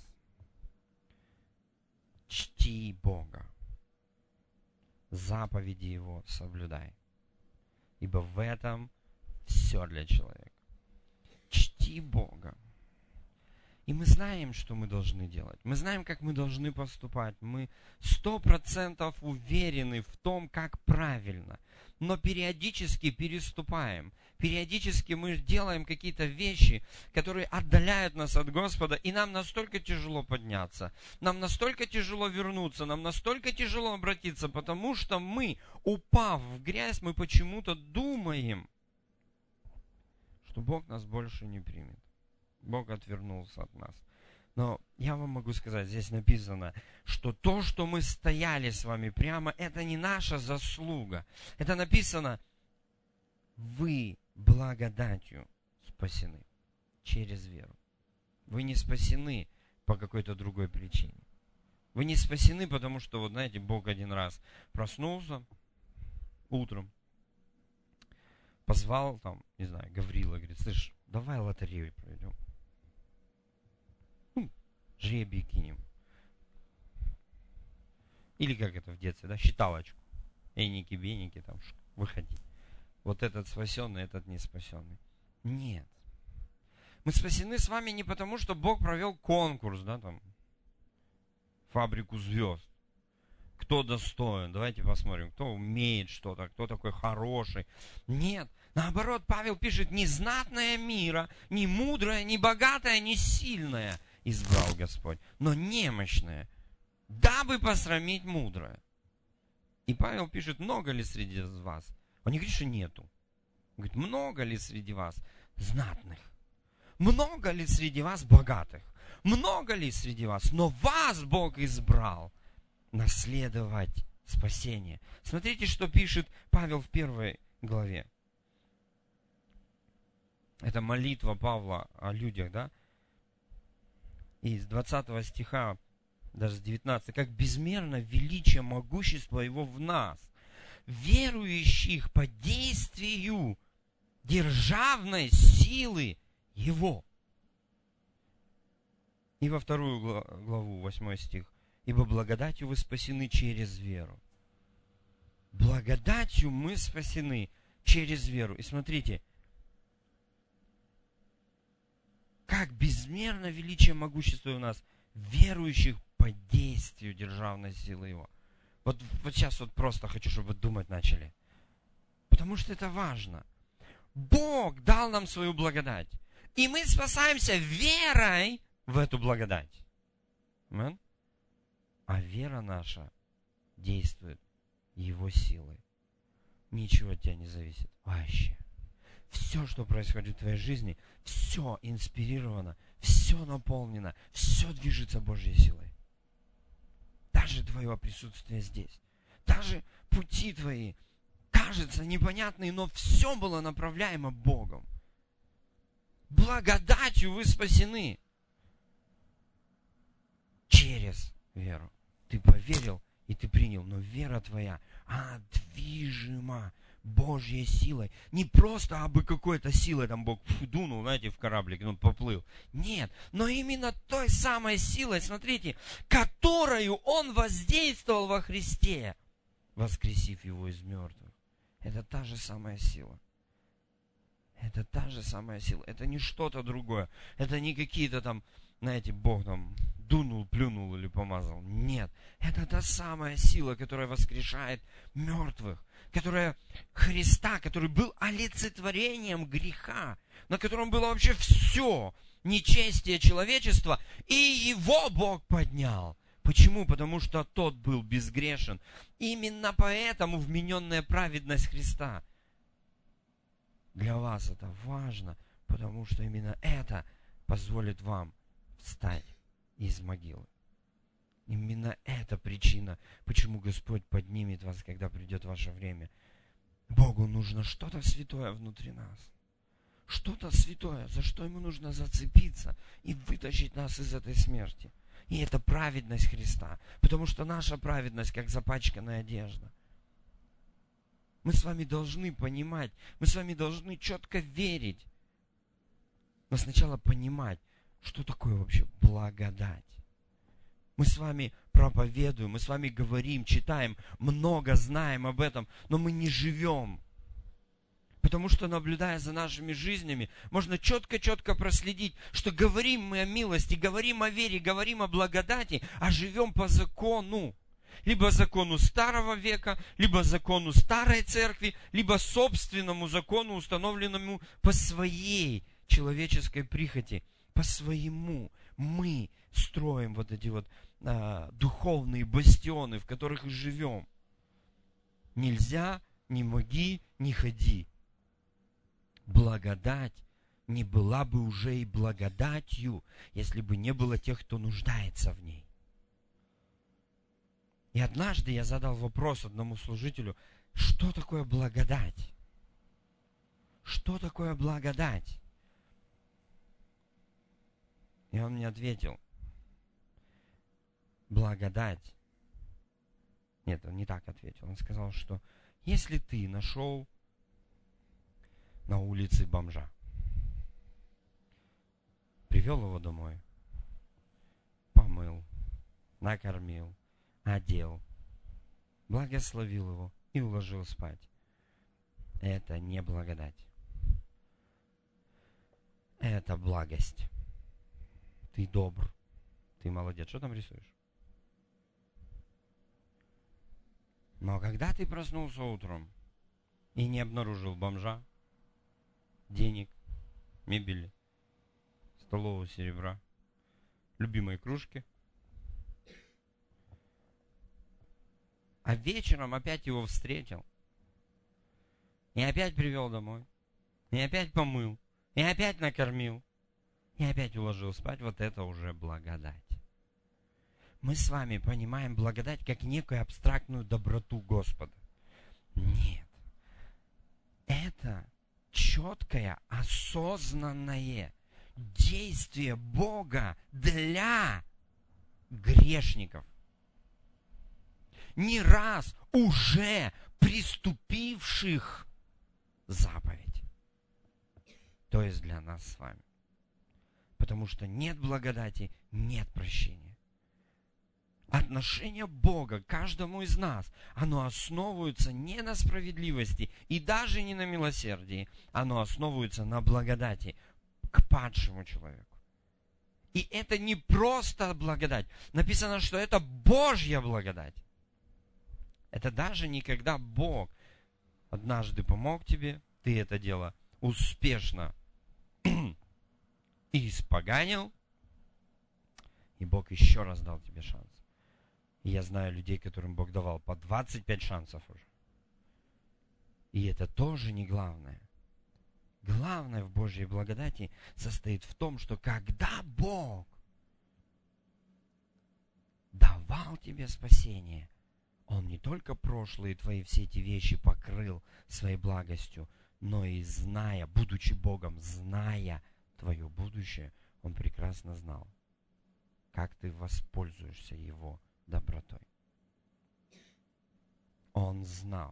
Чти Бога. Заповеди Его соблюдай. Ибо в этом все для человека. Чти Бога. И мы знаем, что мы должны делать. Мы знаем, как мы должны поступать. Мы сто процентов уверены в том, как правильно. Но периодически переступаем. Периодически мы делаем какие-то вещи, которые отдаляют нас от Господа. И нам настолько тяжело подняться. Нам настолько тяжело вернуться. Нам настолько тяжело обратиться. Потому что мы, упав в грязь, мы почему-то думаем, что Бог нас больше не примет. Бог отвернулся от нас. Но я вам могу сказать, здесь написано, что то, что мы стояли с вами прямо, это не наша заслуга. Это написано: вы благодатью спасены через веру. Вы не спасены по какой-то другой причине. Вы не спасены, потому что, вот знаете, Бог один раз проснулся утром, позвал там, не знаю, Гаврила, говорит: слышь, давай лотерею проведем. Ну, жребий кинем. Или как это в детстве, да, считалочку. Эники, беники, там, выходи. Вот этот спасенный, этот не спасенный. Нет. Мы спасены с вами не потому, что Бог провел конкурс, да, там, фабрику звезд. Кто достоин? Давайте посмотрим, кто умеет что-то, кто такой хороший. Нет. Наоборот, Павел пишет: не знатная мира, не мудрая, не богатая, не сильная избрал Господь, но немощная, дабы посрамить мудрое. И Павел пишет: много ли среди вас? Он не говорит, что нету. Он говорит: много ли среди вас знатных? Много ли среди вас богатых? Много ли среди вас? Но вас Бог избрал наследовать спасение. Смотрите, что пишет Павел в первой главе. Это молитва Павла о людях, да? И с двадцатого стиха, даже с девятнадцатого, как безмерно величие, могущество Его в нас, верующих по действию державной силы Его. И во вторую главу, восьмой стих. Ибо благодатью вы спасены через веру. Благодатью мы спасены через веру. И смотрите, как безмерно величие могущества у нас, верующих по действию державной силы Его. Вот, вот сейчас вот просто хочу, чтобы вы думать начали. Потому что это важно. Бог дал нам свою благодать. И мы спасаемся верой в эту благодать. Amen? А вера наша действует Его силой. Ничего от тебя не зависит. Вообще. Все, что происходит в твоей жизни, все инспирировано, все наполнено, все движется Божьей силой. Даже твое присутствие здесь. Даже пути твои, кажется, непонятные, но все было направляемо Богом. Благодатью вы спасены. Через веру. Ты поверил, и ты принял. Но вера твоя, она движима Божьей силой. Не просто абы какой-то силой там Бог дунул, знаете, в кораблик, он поплыл. Нет, но именно той самой силой, смотрите, которую Он воздействовал во Христе, воскресив Его из мертвых. Это та же самая сила. Это та же самая сила. Это не что-то другое. Это не какие-то там, знаете, Бог там дунул, плюнул или помазал. Нет. Это та самая сила, которая воскрешает мертвых. Которая Христа, который был олицетворением греха, на котором было вообще все нечестие человечества, и Его Бог поднял. Почему? Потому что тот был безгрешен. Именно поэтому вмененная праведность Христа. Для вас это важно, потому что именно это позволит вам встать из могилы. Именно это причина, почему Господь поднимет вас, когда придет ваше время. Богу нужно что-то святое внутри нас. Что-то святое, за что Ему нужно зацепиться и вытащить нас из этой смерти. И это праведность Христа. Потому что наша праведность, как запачканная одежда. Мы с вами должны понимать, мы с вами должны четко верить. Но сначала понимать, что такое вообще благодать. Мы с вами проповедуем, мы с вами говорим, читаем, много знаем об этом, но мы не живем. Потому что, наблюдая за нашими жизнями, можно четко-четко проследить, что говорим мы о милости, говорим о вере, говорим о благодати, а живем по закону. Либо закону старого века, либо закону старой церкви, либо собственному закону, установленному по своей человеческой прихоти, по своему. Мы строим вот эти вот а, духовные бастионы, в которых и живем. Нельзя, не моги, не ходи. Благодать не была бы уже и благодатью, если бы не было тех, кто нуждается в ней. И однажды я задал вопрос одному служителю, что такое благодать? Что такое благодать? И он мне ответил, благодать. Нет, он не так ответил. Он сказал, что если ты нашел на улице бомжа, привел его домой, помыл, накормил, одел, благословил его и уложил спать. Это не благодать. Это благость. Ты добр. Ты молодец. Что там рисуешь? Но когда ты проснулся утром и не обнаружил бомжа, денег, мебели, столового серебра, любимой кружки, а вечером опять его встретил, и опять привел домой, и опять помыл, и опять накормил, и опять уложил спать, вот это уже благодать. Мы с вами понимаем благодать как некую абстрактную доброту Господа. Нет. Это четко четкое, осознанное действие Бога для грешников, не раз уже приступивших заповедь. То есть для нас с вами. Потому что нет благодати, нет прощения. Отношение Бога к каждому из нас, оно основывается не на справедливости и даже не на милосердии. Оно основывается на благодати к падшему человеку. И это не просто благодать. Написано, что это Божья благодать. Это даже не когда Бог однажды помог тебе, ты это дело успешно испоганил, и Бог еще раз дал тебе шанс. И я знаю людей, которым Бог давал по двадцать пять шансов уже. И это тоже не главное. Главное в Божьей благодати состоит в том, что когда Бог давал тебе спасение, Он не только прошлые твои все эти вещи покрыл своей благостью, но и зная, будучи Богом, зная твое будущее, Он прекрасно знал, как ты воспользуешься Его добротой. Он знал.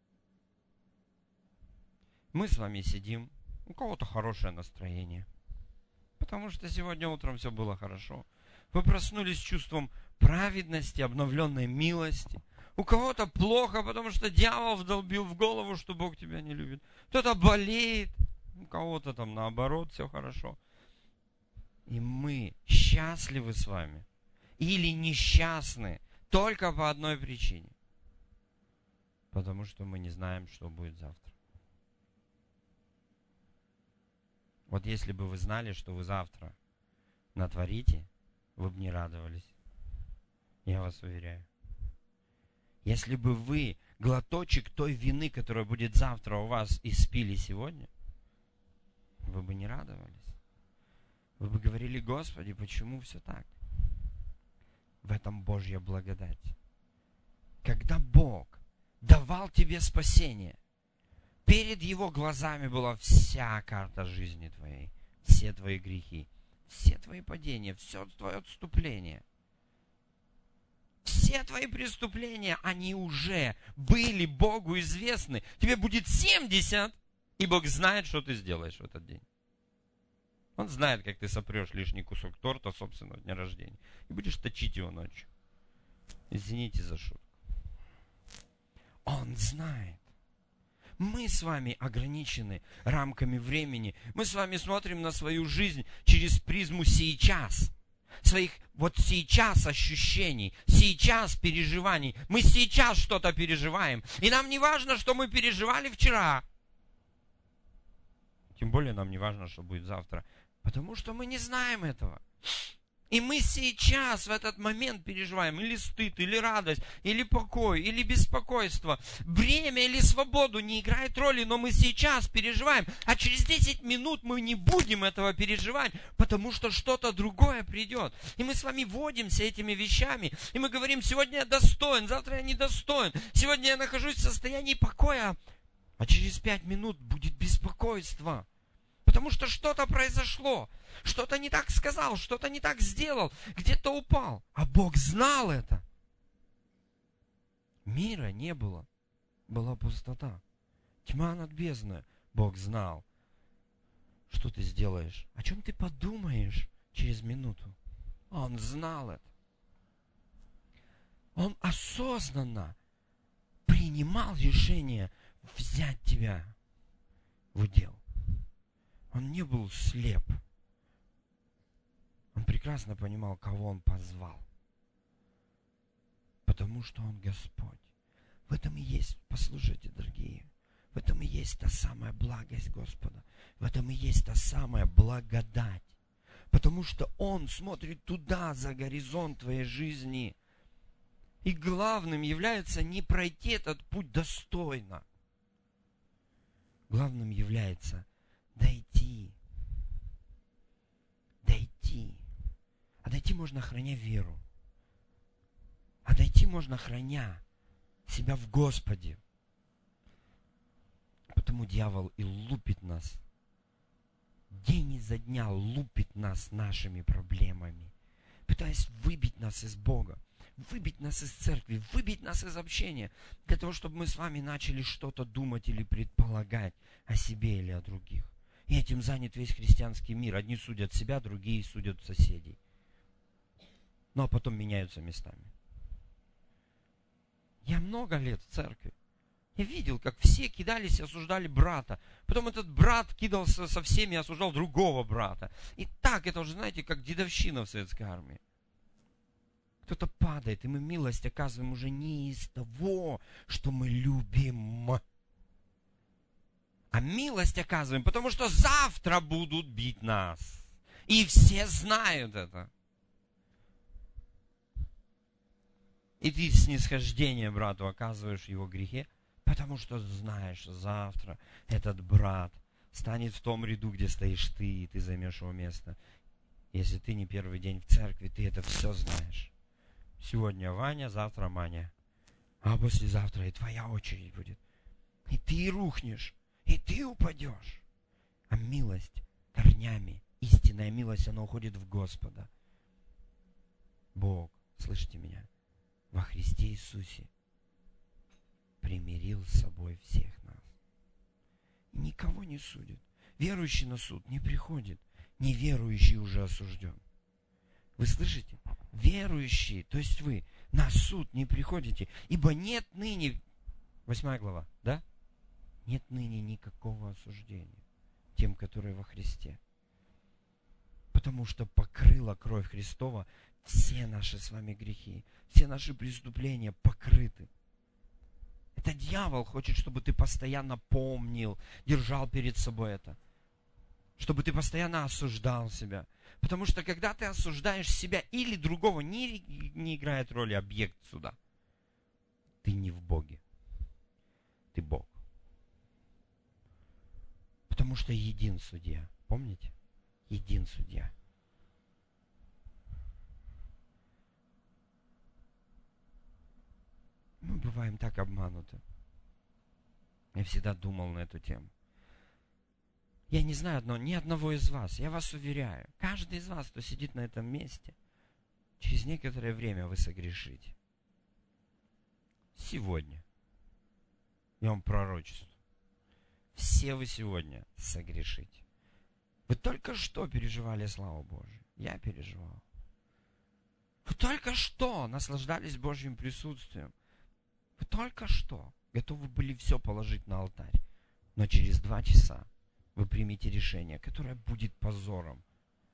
Мы с вами сидим, у кого-то хорошее настроение, потому что сегодня утром все было хорошо. Вы проснулись с чувством праведности, обновленной милости. У кого-то плохо, потому что дьявол вдолбил в голову, что Бог тебя не любит. Кто-то болеет, у кого-то там наоборот все хорошо. И мы счастливы с вами или несчастны только по одной причине. Потому что мы не знаем, что будет завтра. Вот если бы вы знали, что вы завтра натворите, вы бы не радовались. Я вас уверяю. Если бы вы глоточек той вины, которая будет завтра у вас, испили сегодня, вы бы не радовались. Вы бы говорили: Господи, почему все так? В этом Божья благодать. Когда Бог давал тебе спасение, перед Его глазами была вся карта жизни твоей, все твои грехи, все твои падения, все твое отступление. Все твои преступления, они уже были Богу известны. Тебе будет семьдесят, и Бог знает, что ты сделаешь в этот день. Он знает, как ты сопрешь лишний кусок торта собственного дня рождения. И будешь точить его ночью. Извините за шутку. Он знает. Мы с вами ограничены рамками времени. Мы с вами смотрим на свою жизнь через призму сейчас. Своих вот сейчас ощущений, сейчас переживаний. Мы сейчас что-то переживаем. И нам не важно, что мы переживали вчера. Тем более нам не важно, что будет завтра. Потому что мы не знаем этого. И мы сейчас в этот момент переживаем или стыд, или радость, или покой, или беспокойство. Бремя или свободу не играет роли, но мы сейчас переживаем. А через десять минут мы не будем этого переживать, потому что что-то другое придет. И мы с вами водимся этими вещами. И мы говорим: сегодня я достоин, завтра я недостоин. Сегодня я нахожусь в состоянии покоя, а через пять минут будет беспокойство. Потому что что-то произошло, что-то не так сказал, что-то не так сделал, где-то упал. А Бог знал это. Мира не было, была пустота. Тьма над бездной. Бог знал, что ты сделаешь, о чем ты подумаешь через минуту. Он знал это. Он осознанно принимал решение взять тебя в удел. Он не был слеп. Он прекрасно понимал, кого он позвал. Потому что он Господь. В этом и есть, послушайте, дорогие, в этом и есть та самая благость Господа. В этом и есть та самая благодать. Потому что Он смотрит туда, за горизонт твоей жизни. И главным является не пройти этот путь достойно. Главным является дойти. Дойти. А дойти можно, храня веру. А дойти можно, храня себя в Господе. Потому дьявол и лупит нас. День изо дня лупит нас нашими проблемами, пытаясь выбить нас из Бога, выбить нас из церкви, выбить нас из общения, для того, чтобы мы с вами начали что-то думать или предполагать о себе или о других. И этим занят весь христианский мир. Одни судят себя, другие судят соседей. Ну, а потом меняются местами. Я много лет в церкви. Я видел, как все кидались и осуждали брата. Потом этот брат кидался со всеми и осуждал другого брата. И так, это уже, знаете, как дедовщина в советской армии. Кто-то падает, и мы милость оказываем уже не из того, что мы любим. А милость оказываем, потому что завтра будут бить нас. И все знают это. И ты снисхождение брату оказываешь в его грехе, потому что знаешь, завтра этот брат станет в том ряду, где стоишь ты, и ты займешь его место. Если ты не первый день в церкви, ты это все знаешь. Сегодня Ваня, завтра Маня. А послезавтра и твоя очередь будет. И ты рухнешь, и ты упадешь. А милость корнями, истинная милость, она уходит в Господа. Бог, слышите меня, во Христе Иисусе примирил с собой всех нас. Никого не судит. Верующий на суд не приходит. Неверующий уже осужден. Вы слышите? Верующие, то есть вы, на суд не приходите, ибо нет ныне, восьмая глава, да? Нет ныне никакого осуждения тем, которые во Христе. Потому что покрыла кровь Христова все наши с вами грехи, все наши преступления покрыты. Это дьявол хочет, чтобы ты постоянно помнил, держал перед собой это. Чтобы ты постоянно осуждал себя. Потому что когда ты осуждаешь себя или другого, не, не играет роли объект суда. Ты не в Боге. Ты Бог. Потому что един судья. Помните? Един судья. Мы бываем так обмануты. Я всегда думал на эту тему. Я не знаю одно, ни одного из вас, я вас уверяю, каждый из вас, кто сидит на этом месте, через некоторое время вы согрешите. Сегодня. Я вам пророчествую. Все вы сегодня согрешите. Вы только что переживали славу Божию. Я переживал. Вы только что наслаждались Божьим присутствием. Вы только что готовы были все положить на алтарь. Но через два часа вы примете решение, которое будет позором.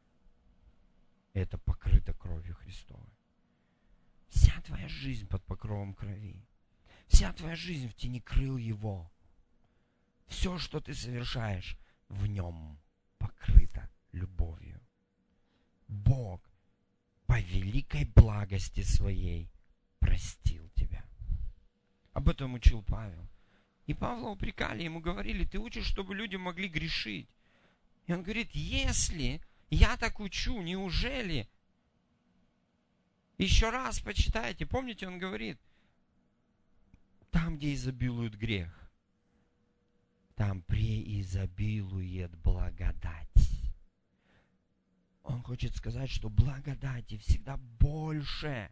Это покрыто кровью Христовой. Вся твоя жизнь под покровом крови. Вся твоя жизнь в тени крыл Его. Все, что ты совершаешь, в Нем покрыто любовью. Бог по великой благости Своей простил тебя. Об этом учил Павел. И Павла упрекали, ему говорили, ты учишь, чтобы люди могли грешить. И он говорит, если я так учу, неужели? Еще раз почитайте, помните, он говорит, там, где изобилует грех, там преизобилует благодать. Он хочет сказать, что благодати всегда больше.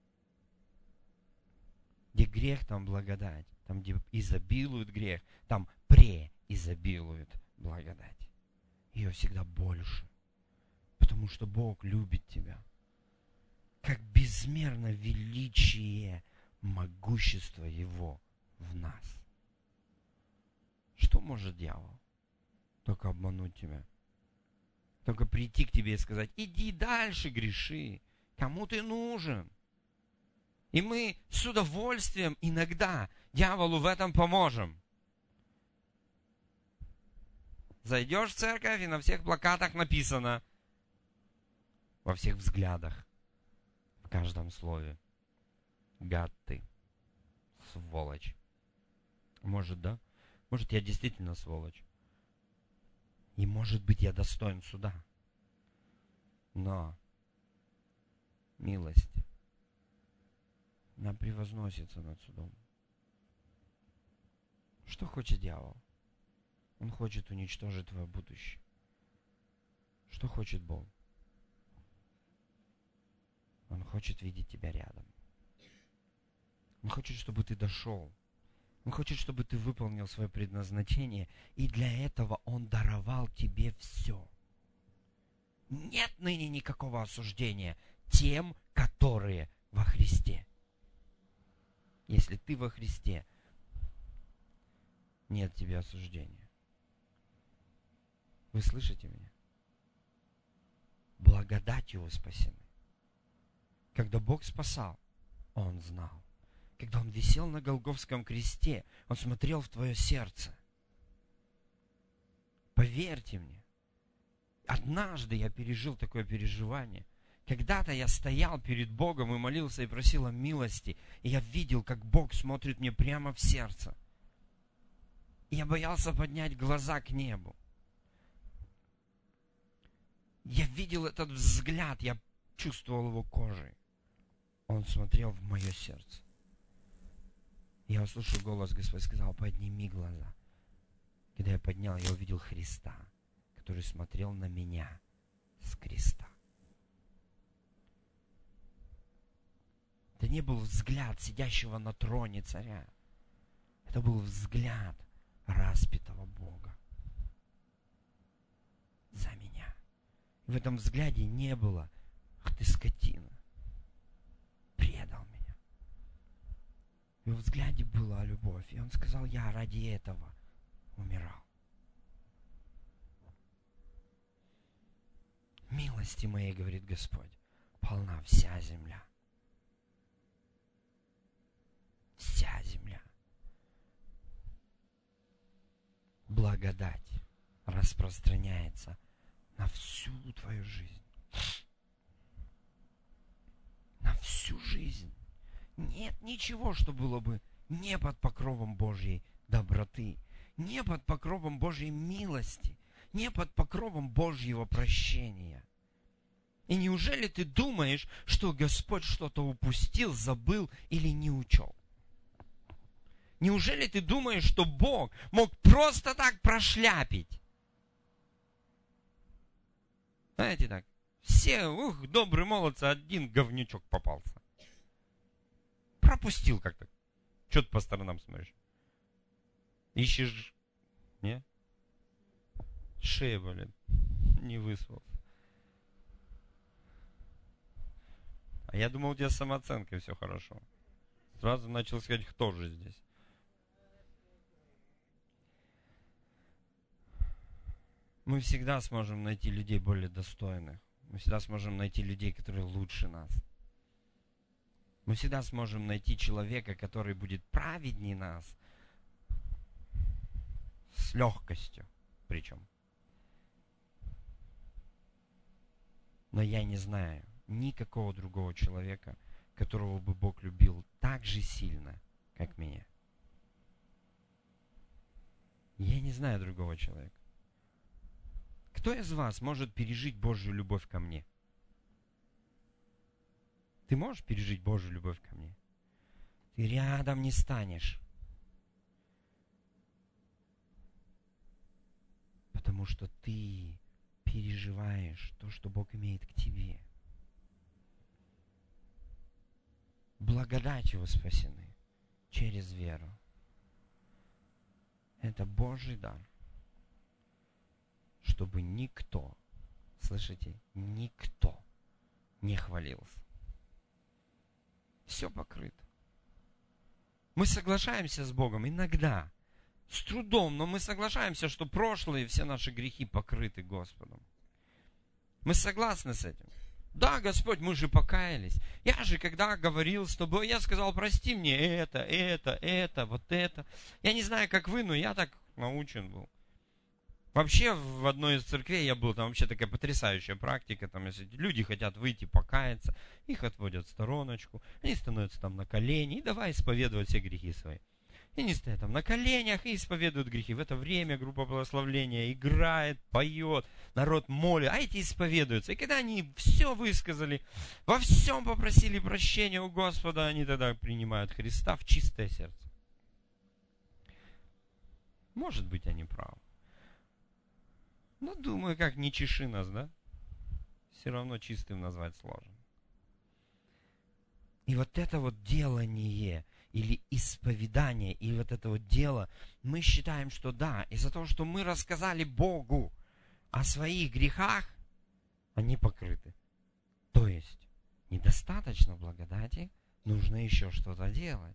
Где грех, там благодать. Там, где изобилует грех, там преизобилует благодать. Ее всегда больше. Потому что Бог любит тебя. Как безмерно величие могущества Его в нас. Что может дьявол? Только обмануть тебя. Только прийти к тебе и сказать, иди дальше греши. Кому ты нужен? И мы с удовольствием иногда дьяволу в этом поможем. Зайдешь в церковь, и на всех плакатах написано, во всех взглядах, в каждом слове, гад ты, сволочь. Может, да? Может, я действительно сволочь. И может быть, я достоин суда. Но милость, она превозносится над судом. Что хочет дьявол? Он хочет уничтожить твое будущее. Что хочет Бог? Он хочет видеть тебя рядом. Он хочет, чтобы ты дошел. Он хочет, чтобы ты выполнил свое предназначение. И для этого Он даровал тебе все. Нет ныне никакого осуждения тем, которые во Христе. Если ты во Христе, нет тебе осуждения. Вы слышите меня? Благодатью вы спасены. Когда Бог спасал, Он знал. Когда Он висел на Голгофском кресте, Он смотрел в твое сердце. Поверьте мне, однажды я пережил такое переживание. Когда-то я стоял перед Богом и молился и просил о милости. И я видел, как Бог смотрит мне прямо в сердце. И я боялся поднять глаза к небу. Я видел этот взгляд, я чувствовал его кожей. Он смотрел в мое сердце. Я услышал голос Господь, сказал: подними глаза. Когда я поднял, я увидел Христа, который смотрел на меня с креста. Это не был взгляд сидящего на троне царя. Это был взгляд распятого Бога за меня. И в этом взгляде не было: ах ты скотина, предал меня. В его взгляде была любовь. И он сказал: я ради этого умирал. Милости моей, говорит Господь, полна вся земля. Вся земля. Благодать распространяется на всю твою жизнь. На всю жизнь. Нет ничего, что было бы не под покровом Божьей доброты, не под покровом Божьей милости, не под покровом Божьего прощения. И неужели ты думаешь, что Господь что-то упустил, забыл или не учел? Неужели ты думаешь, что Бог мог просто так прошляпить? Знаете так, все, ух, добрые молодцы, один говнючок попался. Пропустил как-то. Что ты по сторонам смотришь? Ищешь, не? Шея болит, не выспался. А я думал, у тебя с самооценкой все хорошо. Сразу начал сказать, кто же здесь. Мы всегда сможем найти людей более достойных. Мы всегда сможем найти людей, которые лучше нас. Мы всегда сможем найти человека, который будет праведнее нас. С легкостью причем. Но я не знаю никакого другого человека, которого бы Бог любил так же сильно, как меня. Я не знаю другого человека. Кто из вас может пережить Божью любовь ко мне? Ты можешь пережить Божью любовь ко мне? Ты рядом не станешь. Потому что ты переживаешь то, что Бог имеет к тебе. Благодатью вы спасены через веру. Это Божий дар. Чтобы никто, слышите, никто не хвалился. Все покрыто. Мы соглашаемся с Богом иногда, с трудом, но мы соглашаемся, что прошлые все наши грехи покрыты Господом. Мы согласны с этим. Да, Господь, мы же покаялись. Я же, когда говорил с тобой, я сказал, прости мне это, это, это, вот это. Я не знаю, как вы, но я так научен был. Вообще, в одной из церквей я был, там вообще такая потрясающая практика, там, если люди хотят выйти покаяться, их отводят в стороночку, они становятся там на колени, и давай исповедовать все грехи свои. И они стоят там на коленях и исповедуют грехи. В это время группа благословления играет, поет, народ молит, а эти исповедуются. И когда они все высказали, во всем попросили прощения у Господа, они тогда принимают Христа в чистое сердце. Может быть, они правы. Ну, думаю, как не чеши нас, да? Все равно чистым назвать сложно. И вот это вот делание или исповедание, или вот это вот дело, мы считаем, что да, из-за того, что мы рассказали Богу о своих грехах, они покрыты. То есть, недостаточно благодати, нужно еще что-то делать.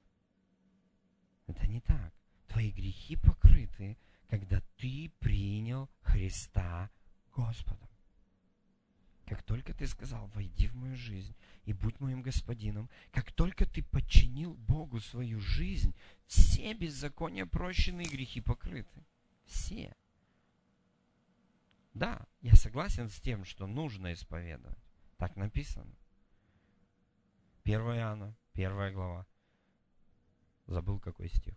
Это не так. Твои грехи покрыты, когда ты принял Христа Господом. Как только ты сказал, войди в мою жизнь и будь моим господином, как только ты подчинил Богу свою жизнь, все беззакония прощенные, грехи покрыты. Все. Да, я согласен с тем, что нужно исповедовать. Так написано. первое Иоанна, первая глава. Забыл, какой стих.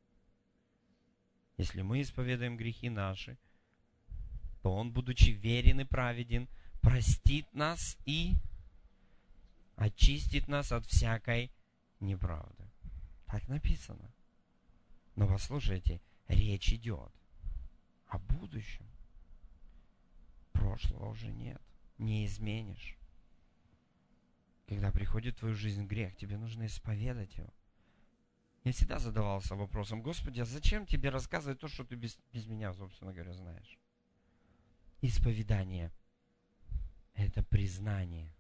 Если мы исповедуем грехи наши, то Он, будучи верен и праведен, простит нас и очистит нас от всякой неправды. Так написано. Но послушайте, речь идет о будущем. Прошлого уже нет. Не изменишь. Когда приходит в твою жизнь грех, тебе нужно исповедать его. Я всегда задавался вопросом: Господи, а зачем тебе рассказывать то, что ты без, без меня, собственно говоря, знаешь? Исповедание – это признание.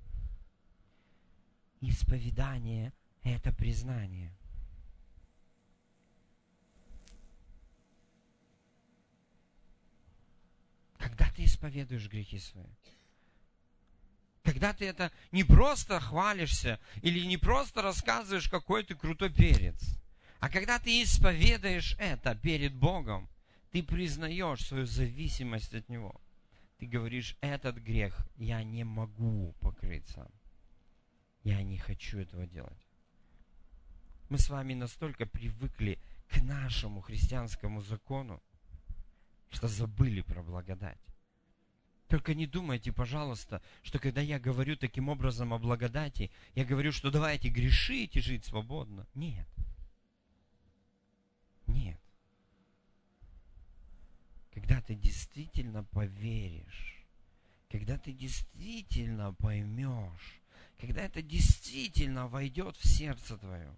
Исповедание – это признание. Когда ты исповедуешь грехи свои? Когда ты это не просто хвалишься или не просто рассказываешь, какой ты крутой перец, а когда ты исповедуешь это перед Богом, ты признаешь свою зависимость от Него. Ты говоришь: этот грех я не могу покрыть сам. Я не хочу этого делать. Мы с вами настолько привыкли к нашему христианскому закону, что забыли про благодать. Только не думайте, пожалуйста, что когда я говорю таким образом о благодати, я говорю, что давайте грешить и жить свободно. Нет. Нет. Когда ты действительно поверишь, когда ты действительно поймешь, когда это действительно войдет в сердце твое,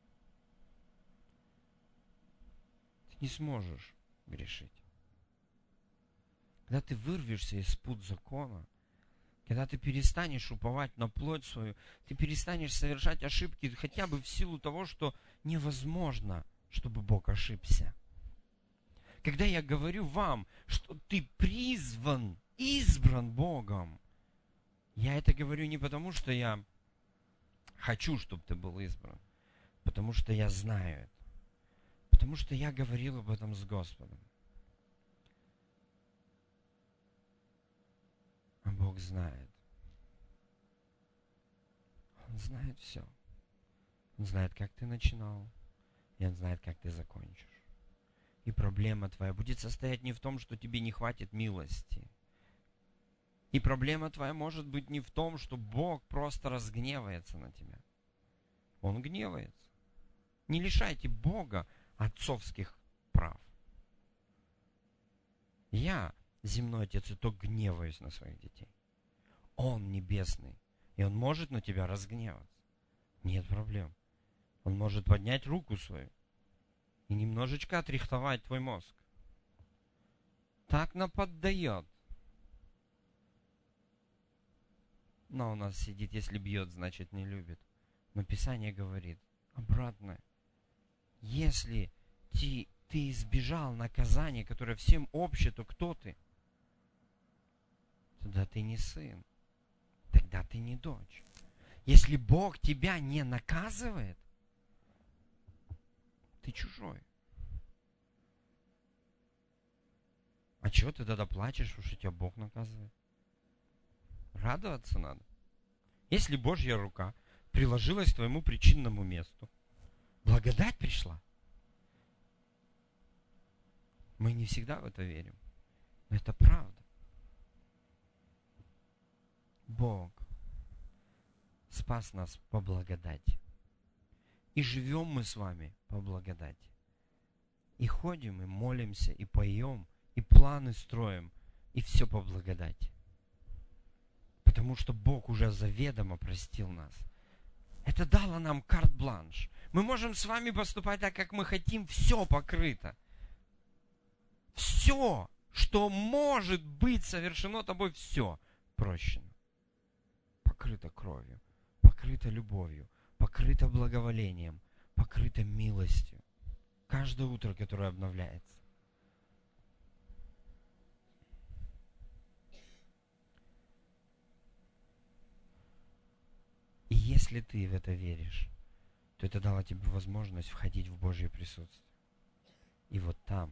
ты не сможешь грешить. Когда ты вырвешься из пут закона, когда ты перестанешь уповать на плоть свою, ты перестанешь совершать ошибки хотя бы в силу того, что невозможно, чтобы Бог ошибся. Когда я говорю вам, что ты призван, избран Богом, я это говорю не потому, что я хочу, чтобы ты был избран, потому что я знаю это. Потому что я говорил об этом с Господом. А Бог знает. Он знает все. Он знает, как ты начинал, и Он знает, как ты закончишь. И проблема твоя будет состоять не в том, что тебе не хватит милости. И проблема твоя может быть не в том, что Бог просто разгневается на тебя. Он гневается. Не лишайте Бога отцовских прав. Я, земной отец, и то гневаюсь на своих детей. Он небесный, и Он может на тебя разгневаться. Нет проблем. Он может поднять руку свою и немножечко отрихтовать твой мозг. Так наподдает. Но у нас сидит: если бьет, значит не любит. Но Писание говорит обратное. Если ты, ты избежал наказания, которое всем обще, то кто ты? Тогда ты не сын. Тогда ты не дочь. Если Бог тебя не наказывает, ты чужой. А чего ты тогда плачешь, что тебя Бог наказывает? Радоваться надо. Если Божья рука приложилась к твоему причинному месту, благодать пришла. Мы не всегда в это верим, но это правда. Бог спас нас по благодати. И живем мы с вами по благодати. И ходим, и молимся, и поем, и планы строим И все по благодати. Потому что Бог уже заведомо простил нас. Это дало нам карт-бланш. Мы можем с вами поступать так, как мы хотим. Все покрыто. Все, что может быть совершено тобой, все прощено. Покрыто кровью, покрыто любовью, покрыто благоволением, покрыто милостью. Каждое утро, которое обновляется. И если ты в это веришь, то это дало тебе возможность входить в Божье присутствие. И вот там,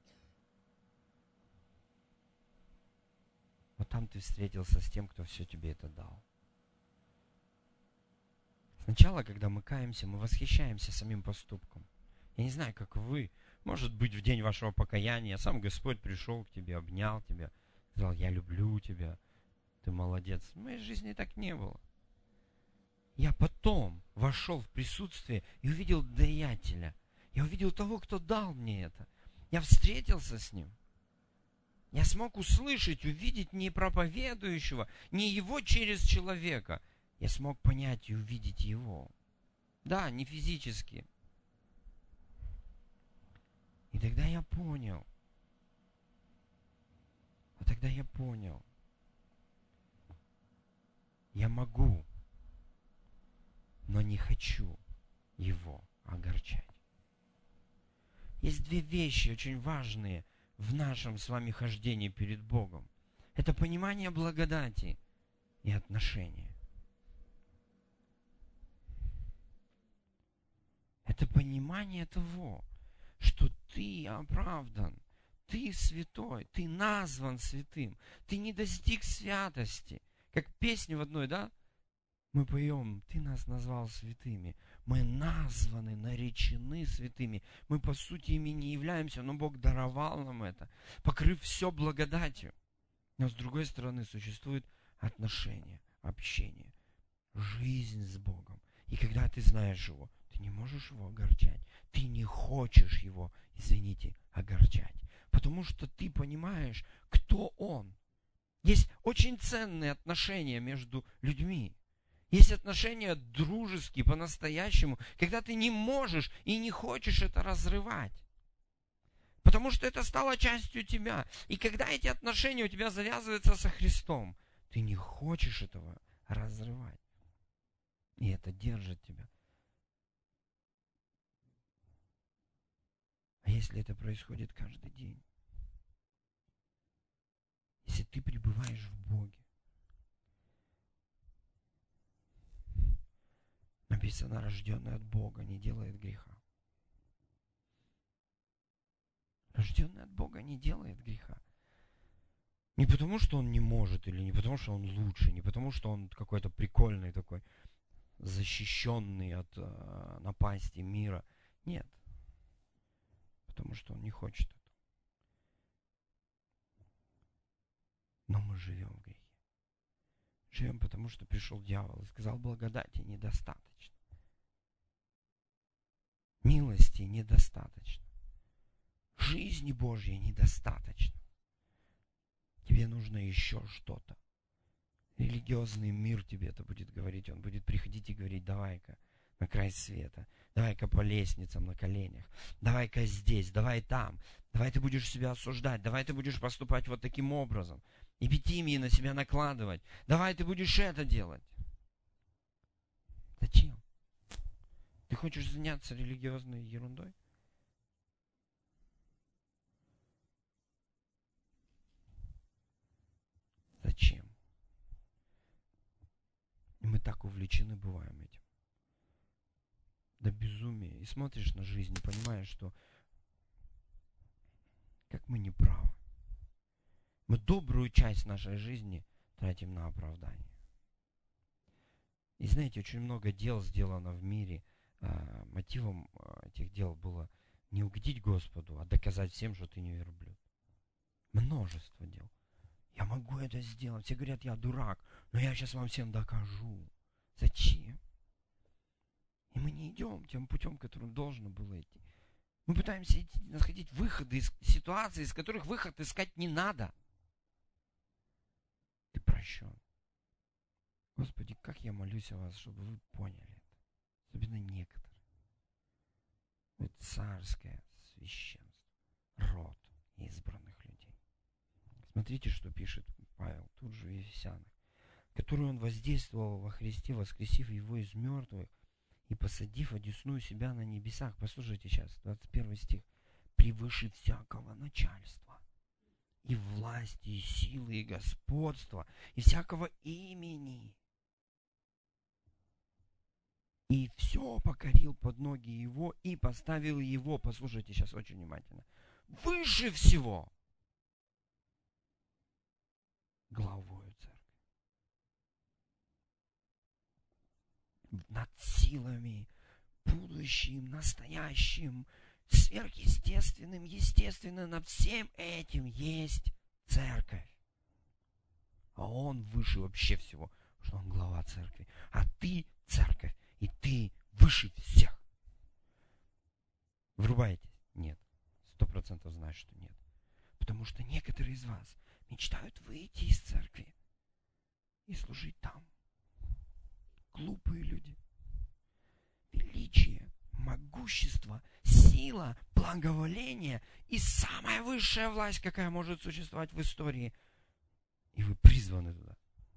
вот там ты встретился с тем, кто все тебе это дал. Сначала, когда мы каемся, мы восхищаемся самим поступком. Я не знаю, как вы, может быть, в день вашего покаяния сам Господь пришел к тебе, обнял тебя, сказал: я люблю тебя, ты молодец. В моей жизни так не было. Я потом вошел в присутствие и увидел даятеля. Я увидел того, кто дал мне это. Я встретился с ним. Я смог услышать, увидеть не проповедующего, не его через человека. Я смог понять и увидеть его. Да, не физически. И тогда я понял. А тогда я понял. Я могу, но не хочу его огорчать. Есть две вещи очень важные в нашем с вами хождении перед Богом. Это понимание благодати и отношения. Это понимание того, что ты оправдан, ты святой, ты назван святым, ты не достиг святости. Как песни в одной, да? Мы поем: ты нас назвал святыми. Мы названы, наречены святыми. Мы по сути ими не являемся, но Бог даровал нам это, покрыв все благодатью. Но с другой стороны существует отношение, общение, жизнь с Богом. И когда ты знаешь его, ты не можешь его огорчать. Ты не хочешь его, извините, огорчать. Потому что ты понимаешь, кто он. Есть очень ценные отношения между людьми. Есть отношения дружеские, по-настоящему, когда ты не можешь и не хочешь это разрывать. Потому что это стало частью тебя. И когда эти отношения у тебя завязываются со Христом, ты не хочешь этого разрывать. И это держит тебя. А если это происходит каждый день? Если ты пребываешь в Боге, написано: рожденный от Бога не делает греха. Рожденный от Бога не делает греха. Не потому, что он не может, или не потому, что он лучше, не потому, что он какой-то прикольный такой, защищенный от э, напасти мира. Нет. Потому что он не хочет этого. Но мы живем в грехе. Живем, потому что пришел дьявол и сказал: благодати недостаточно. Милости недостаточно. Жизни Божьей недостаточно. Тебе нужно еще что-то. Религиозный мир тебе это будет говорить. Он будет приходить и говорить: давай-ка на край света, давай-ка по лестницам на коленях, давай-ка здесь, давай там, давай ты будешь себя осуждать, давай ты будешь поступать вот таким образом, эпитимии на себя накладывать, давай ты будешь это делать. Зачем? Ты хочешь заняться религиозной ерундой? Зачем? И мы так увлечены бываем этим. До безумия. И смотришь на жизнь и понимаешь, что как мы не правы. Мы добрую часть нашей жизни тратим на оправдание. И знаете, очень много дел сделано в мире. А, мотивом этих дел было не угодить Господу, а доказать всем, что ты не верблюд. Множество дел. Я могу это сделать. Все говорят: я дурак, но я сейчас вам всем докажу. Зачем? И мы не идем тем путем, которым должно было идти. Мы пытаемся идти, находить выходы из ситуаций, из которых выход искать не надо. прощен. Господи, как я молюсь о вас, чтобы вы поняли это. Особенно некоторые. Вы царское священство, род избранных людей. Смотрите, что пишет Павел тут же в Ефесянах. Которую он воздействовал во Христе, воскресив его из мертвых и посадив одесную себя на небесах. Послушайте сейчас, двадцать первый стих. Превыше всякого начальства, и власти, и силы, и господства, и всякого имени. И все покорил под ноги его, и поставил его, послушайте сейчас очень внимательно, выше всего главою церкви. Над силами, будущим, настоящим, сверхъестественным, естественным, над всем этим есть церковь. А он выше вообще всего, что он глава церкви. А ты церковь, и ты выше всех. Врубаетесь? Нет. Сто процентов знаю, что нет. Потому что некоторые из вас мечтают выйти из церкви и служить там. Глупые люди. Величие, могущество, сила, благоволение и самая высшая власть, какая может существовать в истории. И вы призваны туда.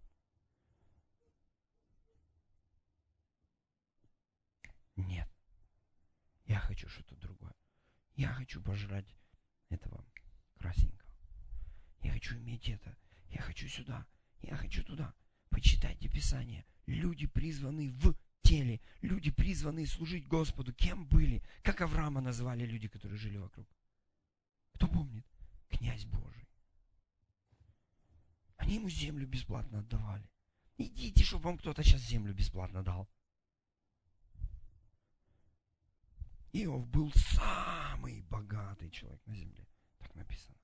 Нет. Я хочу что-то другое. Я хочу пожрать этого красненького. Я хочу иметь это. Я хочу сюда. Я хочу туда. Почитайте Писание. Люди призваны в теле. Люди призваны служить Господу. Кем были? Как Авраама называли люди, которые жили вокруг? Кто помнит? Князь Божий. Они ему землю бесплатно отдавали. Идите, чтобы вам кто-то сейчас землю бесплатно дал. Иов был самый богатый человек на земле. Так написано.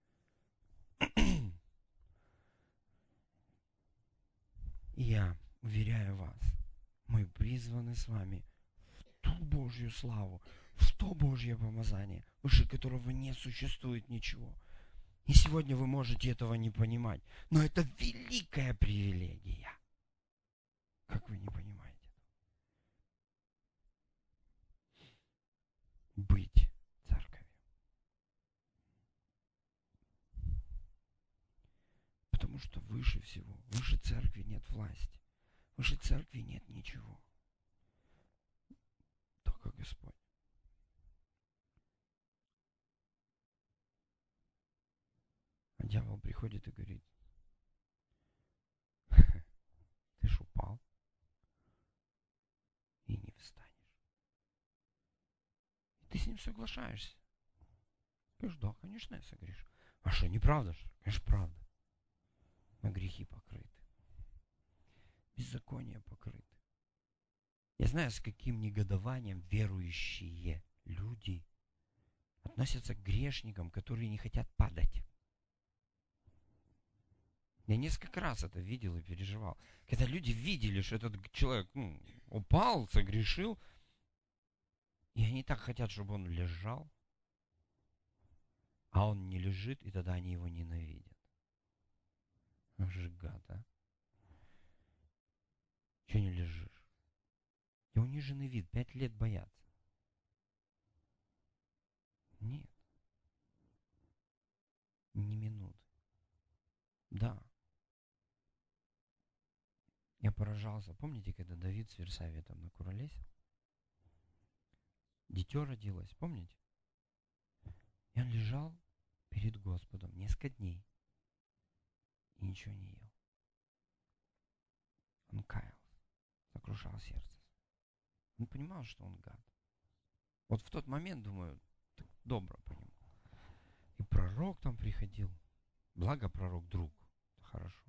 И я уверяю вас, мы призваны с вами в ту Божью славу, в то Божье помазание, выше которого не существует ничего. И сегодня вы можете этого не понимать, но это великая привилегия. Как вы не понимаете? Быть церковью. Потому что выше всего, выше церкви нет власти, выше церкви нет ничего. Только Господь. А дьявол приходит и говорит: ты ж упал и не встанешь. Ты с ним соглашаешься. Говоришь, да, конечно, я согрешу. А что, неправда же? Конечно, правда. Но грехи покрыты. Беззаконие покрыты. Я знаю, с каким негодованием верующие люди относятся к грешникам, которые не хотят падать. Я несколько раз это видел и переживал. Когда люди видели, что этот человек ну, упал, согрешил, и они так хотят, чтобы он лежал, а он не лежит, и тогда они его ненавидят. Ну же гад, а? Чего не лежишь? И униженный вид, пять лет боятся. Нет. Ни минуты. Да. Я поражался. Помните, когда Давид с Версавией там накуролесил? Дитё родилось, помните? И он лежал перед Господом несколько дней и ничего не ел. Он каялся, сокрушал сердце. Он понимал, что он гад. Вот в тот момент, думаю, так добро понимал. И пророк там приходил. Благо пророк друг. Хорошо.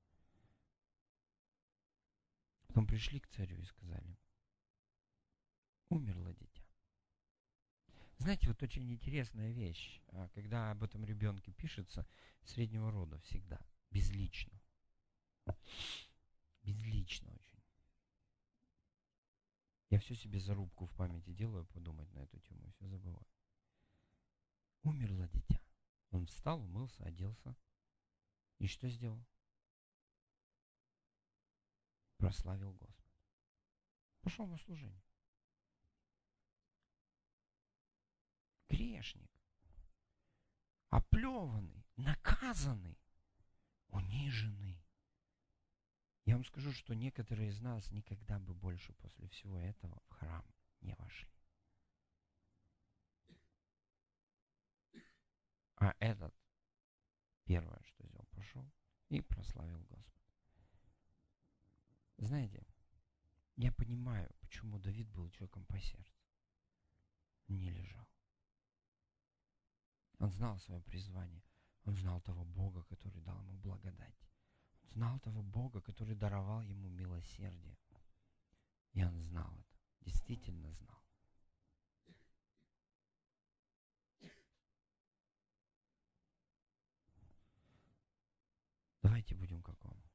Потом пришли к царю и сказали: умерло дитя. Знаете, вот очень интересная вещь, когда об этом ребенке пишется, среднего рода всегда, безлично. Безлично очень. Я все себе зарубку в памяти делаю, подумать на эту тему, все забываю. Умерло дитя. Он встал, умылся, оделся. И что сделал? прославил Господа. Пошел на служение. Грешник, оплеванный, наказанный, униженный. Я вам скажу, что некоторые из нас никогда бы больше после всего этого в храм не вошли. А этот первое, что сделал, пошел и прославил Господа. Знаете, я понимаю, почему Давид был человеком по сердцу. Не лежал. Он знал свое призвание. Он знал того Бога, который дал ему благодать. Он знал того Бога, который даровал ему милосердие. И он знал это. Действительно знал. Давайте будем как он.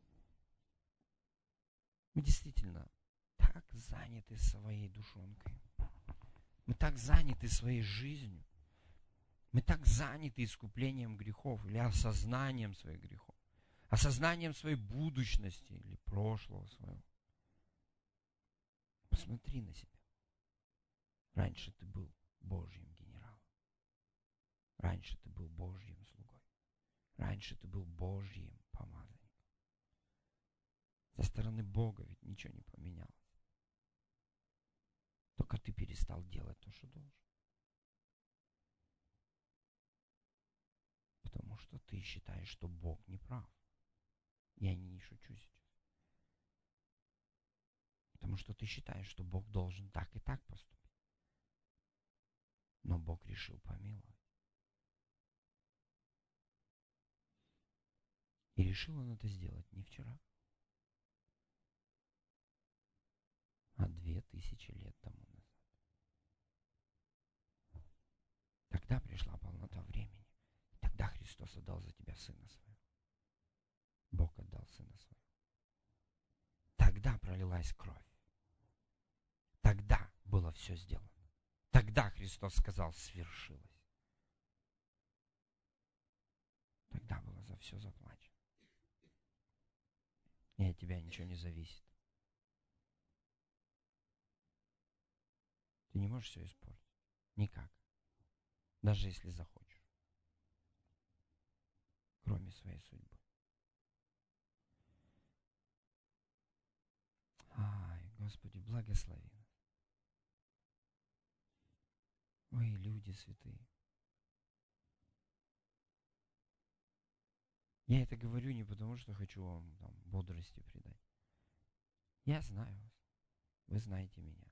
Мы действительно так заняты своей душонкой. Мы так заняты своей жизнью. Мы так заняты искуплением грехов или осознанием своих грехов. Осознанием своей будущности или прошлого своего. Посмотри на себя. Раньше ты был Божьим генералом. Раньше ты был Божьим слугой. Раньше ты был Божьим помазанником. Со стороны Бога ведь ничего не поменялось. Только ты перестал делать то, что должен. Потому что ты считаешь, что Бог не прав. Я не шучу сейчас. Потому что ты считаешь, что Бог должен так и так поступить. Но Бог решил помиловать. И решил он это сделать не вчера, а две тысячи лет тому назад. Тогда пришла полнота времени. Тогда Христос отдал за тебя Сына Своего. Бог отдал Сына Своего. Тогда пролилась кровь. Тогда было все сделано. Тогда Христос сказал: свершилось. Тогда было за все заплачено. И от тебя ничего не зависит. Ты не можешь все испортить. Никак. Даже если захочешь. Кроме своей судьбы. Ай, Господи, благослови нас. Вы, люди святые. Я это говорю не потому, что хочу вам там бодрости придать. Я знаю вас. Вы знаете меня.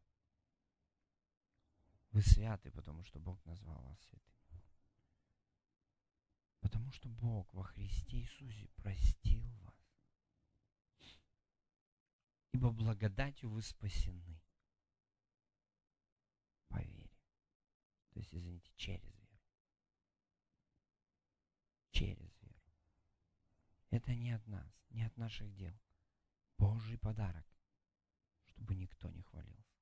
Вы святы, потому что Бог назвал вас святыми. Потому что Бог во Христе Иисусе простил вас. Ибо благодатью вы спасены. По вере. То есть, извините, через веру. Через веру. Это не от нас, не от наших дел. Божий подарок, чтобы никто не хвалился.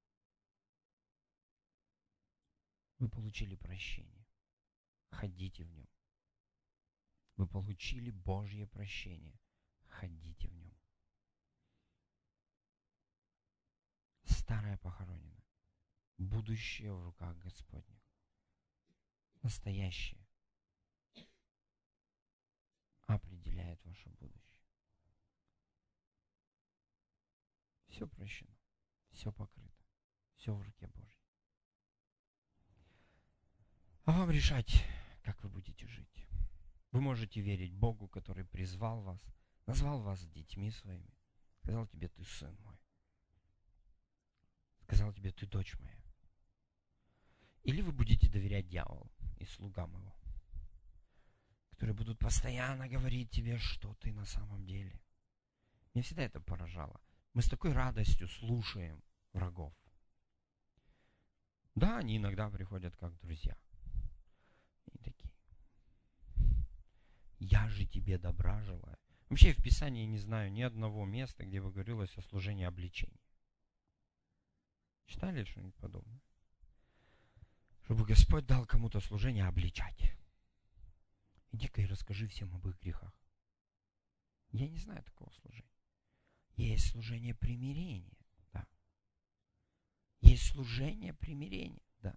Вы получили прощение. Ходите в нем. Вы получили Божье прощение. Ходите в нем. Старое похоронено. Будущее в руках Господних. Настоящее определяет ваше будущее. Все прощено. Все покрыто. Все в руке Божьей. А вам решать, как вы будете жить. Вы можете верить Богу, который призвал вас, назвал вас детьми своими, сказал тебе: ты сын мой. Сказал тебе: ты дочь моя. Или вы будете доверять дьяволу и слугам его, которые будут постоянно говорить тебе, что ты на самом деле. Меня всегда это поражало. Мы с такой радостью слушаем врагов. Да, они иногда приходят как друзья. И такие: я же тебе добра желаю. Вообще в Писании не знаю ни одного места, где бы говорилось о служении обличения. Читали что-нибудь подобное? Чтобы Господь дал кому-то служение обличать. Иди-ка и расскажи всем об их грехах. Я не знаю такого служения. Есть служение примирения, да. Есть служение примирения, да.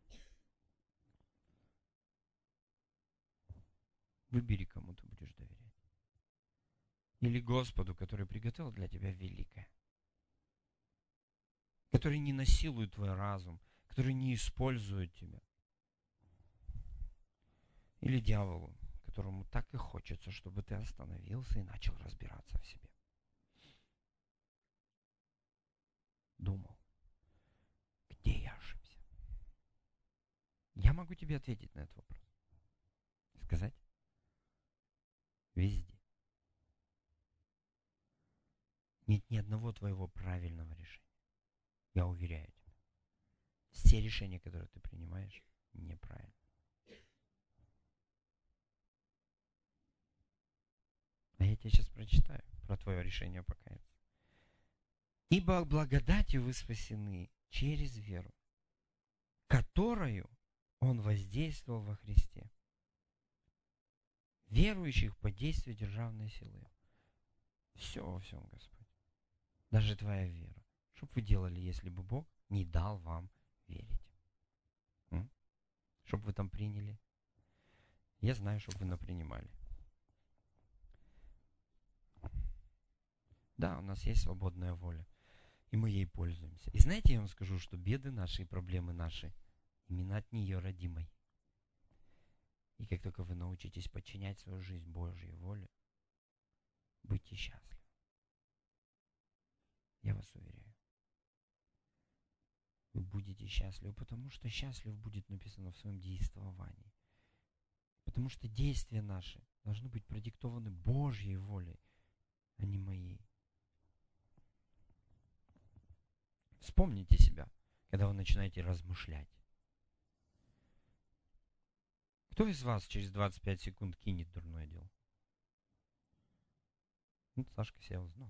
Выбери, кому ты будешь доверять. Или Господу, который приготовил для тебя великое. Который не насилует твой разум, который не использует тебя. Или дьяволу, которому так и хочется, чтобы ты остановился и начал разбираться в себе. Думал, где я ошибся? Я могу тебе ответить на этот вопрос. Сказать? Везде. Нет ни одного твоего правильного решения. Я уверяю тебя. Все решения, которые ты принимаешь, неправильны. А я тебе сейчас прочитаю про твое решение покаяться. Ибо благодатью вы спасены через веру, которую Он воздействовал во Христе. Верующих по действию державной силы. Все во всем, Господь. Даже твоя вера. Что бы вы делали, если бы Бог не дал вам верить? М? Чтоб вы там приняли? Я знаю, чтоб вы напринимали. Да, у нас есть свободная воля. И мы ей пользуемся. И знаете, я вам скажу, что беды наши и проблемы наши именно от нее родимой. И как только вы научитесь подчинять свою жизнь Божьей воле, будьте счастливы. Я вас уверяю. Вы будете счастливы, потому что счастлив будет написано в своем действовании. Потому что действия наши должны быть продиктованы Божьей волей, а не моей. Вспомните себя, когда вы начинаете размышлять. Кто из вас через двадцать пять секунд кинет дурное дело? Ну, Сашка себя узнал.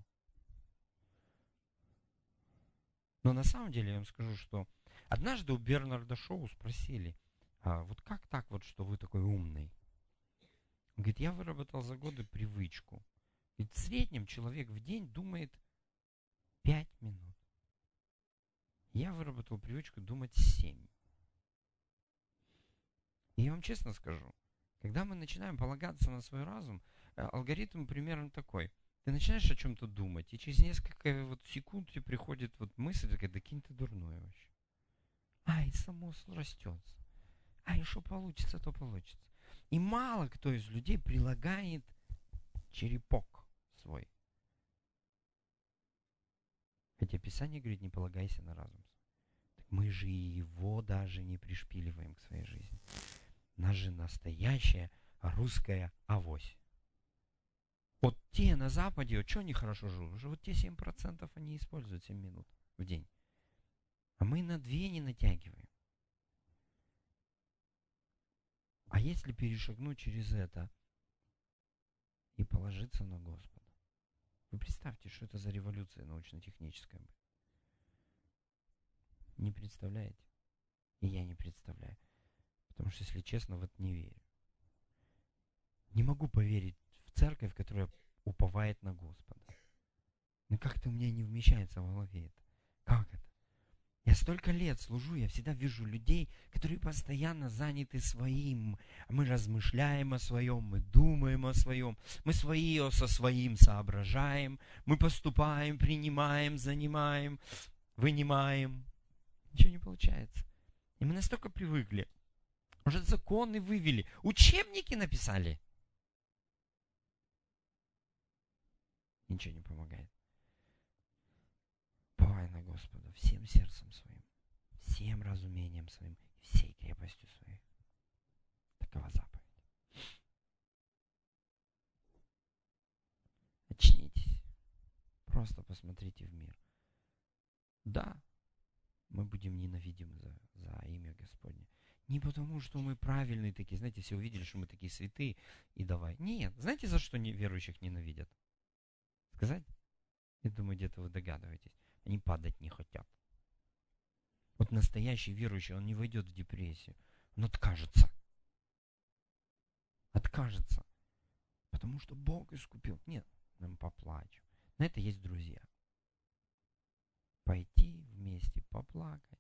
Но на самом деле я вам скажу, что однажды у Бернарда Шоу спросили, а вот как так вот, что вы такой умный? Он говорит, я выработал за годы привычку. Ведь в среднем человек в день думает пять минут. Я выработал привычку думать семь. И я вам честно скажу, когда мы начинаем полагаться на свой разум, алгоритм примерно такой. Ты начинаешь о чем-то думать, и через несколько вот секунд тебе приходит вот мысль, такая, да кинь ты дурное вообще. Ай, само растется. Ай, что получится, то получится. И мало кто из людей прилагает черепок свой. Хотя Писание говорит, не полагайся на разум. Так мы же и его даже не пришпиливаем к своей жизни. У нас же настоящая русская авось. Вот те на Западе, вот что они хорошо живут? Уже вот те семь процентов они используют семь минут в день. А мы на две не натягиваем. А если перешагнуть через это и положиться на Господа? Вы представьте, что это за революция научно-техническая будет. Не представляете? И я не представляю. Потому что, если честно, в это не верю. Не могу поверить в церковь, которая уповает на Господа. Но как-то у меня не вмещается в голове это. Как это? Я столько лет служу, я всегда вижу людей, которые постоянно заняты своим. Мы размышляем о своем, мы думаем о своем, мы свое со своим соображаем, мы поступаем, принимаем, занимаем, вынимаем. Ничего не получается. И мы настолько привыкли. Уже законы вывели, учебники написали. Ничего не помогает. Уповай на Господа всем сердцем своим, всем разумением своим, всей крепостью своей. Такова заповедь. Очнитесь. Просто посмотрите в мир. Да, мы будем ненавидимы за, за имя Господне. Не потому, что мы правильные такие. Знаете, все увидели, что мы такие святые, и давай. Нет. Знаете, за что верующих ненавидят? Сказать? Я думаю, где-то вы догадываетесь. Они падать не хотят. Вот настоящий верующий, он не войдет в депрессию. Он откажется. Откажется. Потому что Бог искупил. Нет, нам поплачу. На это есть друзья. Пойти вместе, поплакать,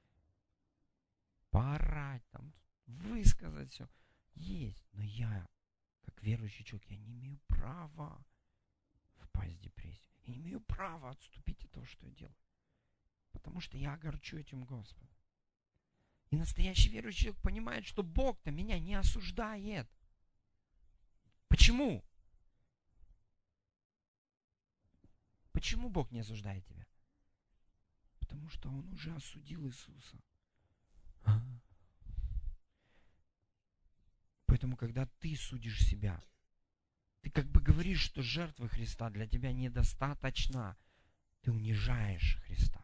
поорать, там, высказать все. Есть. Но я, как верующий человек, я не имею права впасть в депрессию. Я не имею права отступить от того, что я делаю. Потому что я огорчу этим Господа. И настоящий верующий человек понимает, что Бог-то меня не осуждает. Почему? Почему Бог не осуждает тебя? Потому что Он уже осудил Иисуса. А? Поэтому, когда ты судишь себя, ты как бы говоришь, что жертва Христа для тебя недостаточна. Ты унижаешь Христа.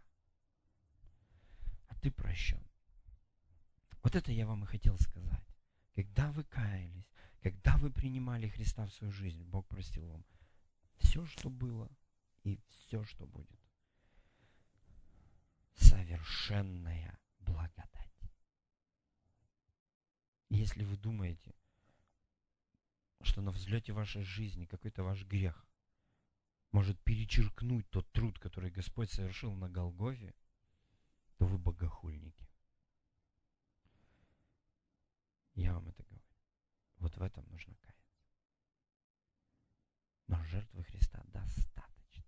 А ты прощен. Вот это я вам и хотел сказать. Когда вы каялись, когда вы принимали Христа в свою жизнь, Бог простил вам все, что было, и все, что будет. Совершенная благодать. Если вы думаете, что на взлете вашей жизни какой-то ваш грех может перечеркнуть тот труд, который Господь совершил на Голгофе, то вы богохульники. Я вам это говорю. Вот в этом нужно каяться. Но жертвы Христа достаточно.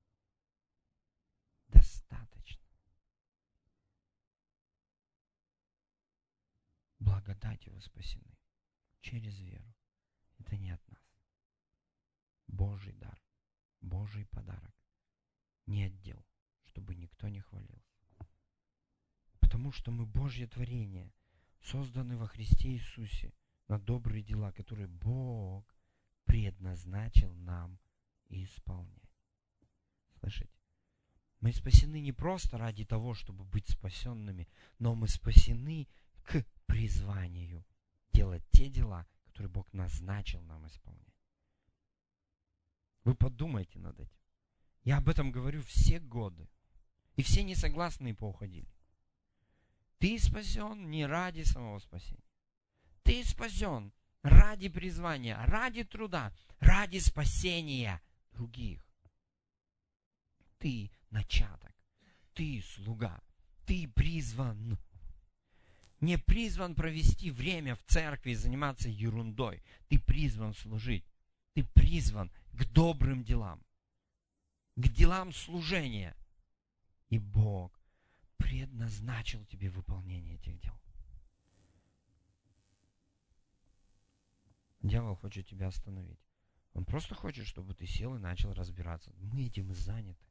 Достаточно. Благодатью вы спасены через веру. Это не от нас. Божий дар, Божий подарок. Не отдел, чтобы никто не хвалился. Потому что мы Божье творение, созданы во Христе Иисусе на добрые дела, которые Бог предназначил нам исполнять. Слышите? Мы спасены не просто ради того, чтобы быть спасенными, но мы спасены к призванию делать те дела, которые Бог назначил нам исполнять. Вы подумайте над этим. Я об этом говорю все годы. И все несогласные поуходили. Ты спасен не ради самого спасения. Ты спасен ради призвания, ради труда, ради спасения других. Ты начаток, ты слуга, ты призван. Не призван провести время в церкви и заниматься ерундой. Ты призван служить. Ты призван к добрым делам, к делам служения. И Бог предназначил тебе выполнение этих дел. Дьявол хочет тебя остановить. Он просто хочет, чтобы ты сел и начал разбираться. Мы этим и заняты.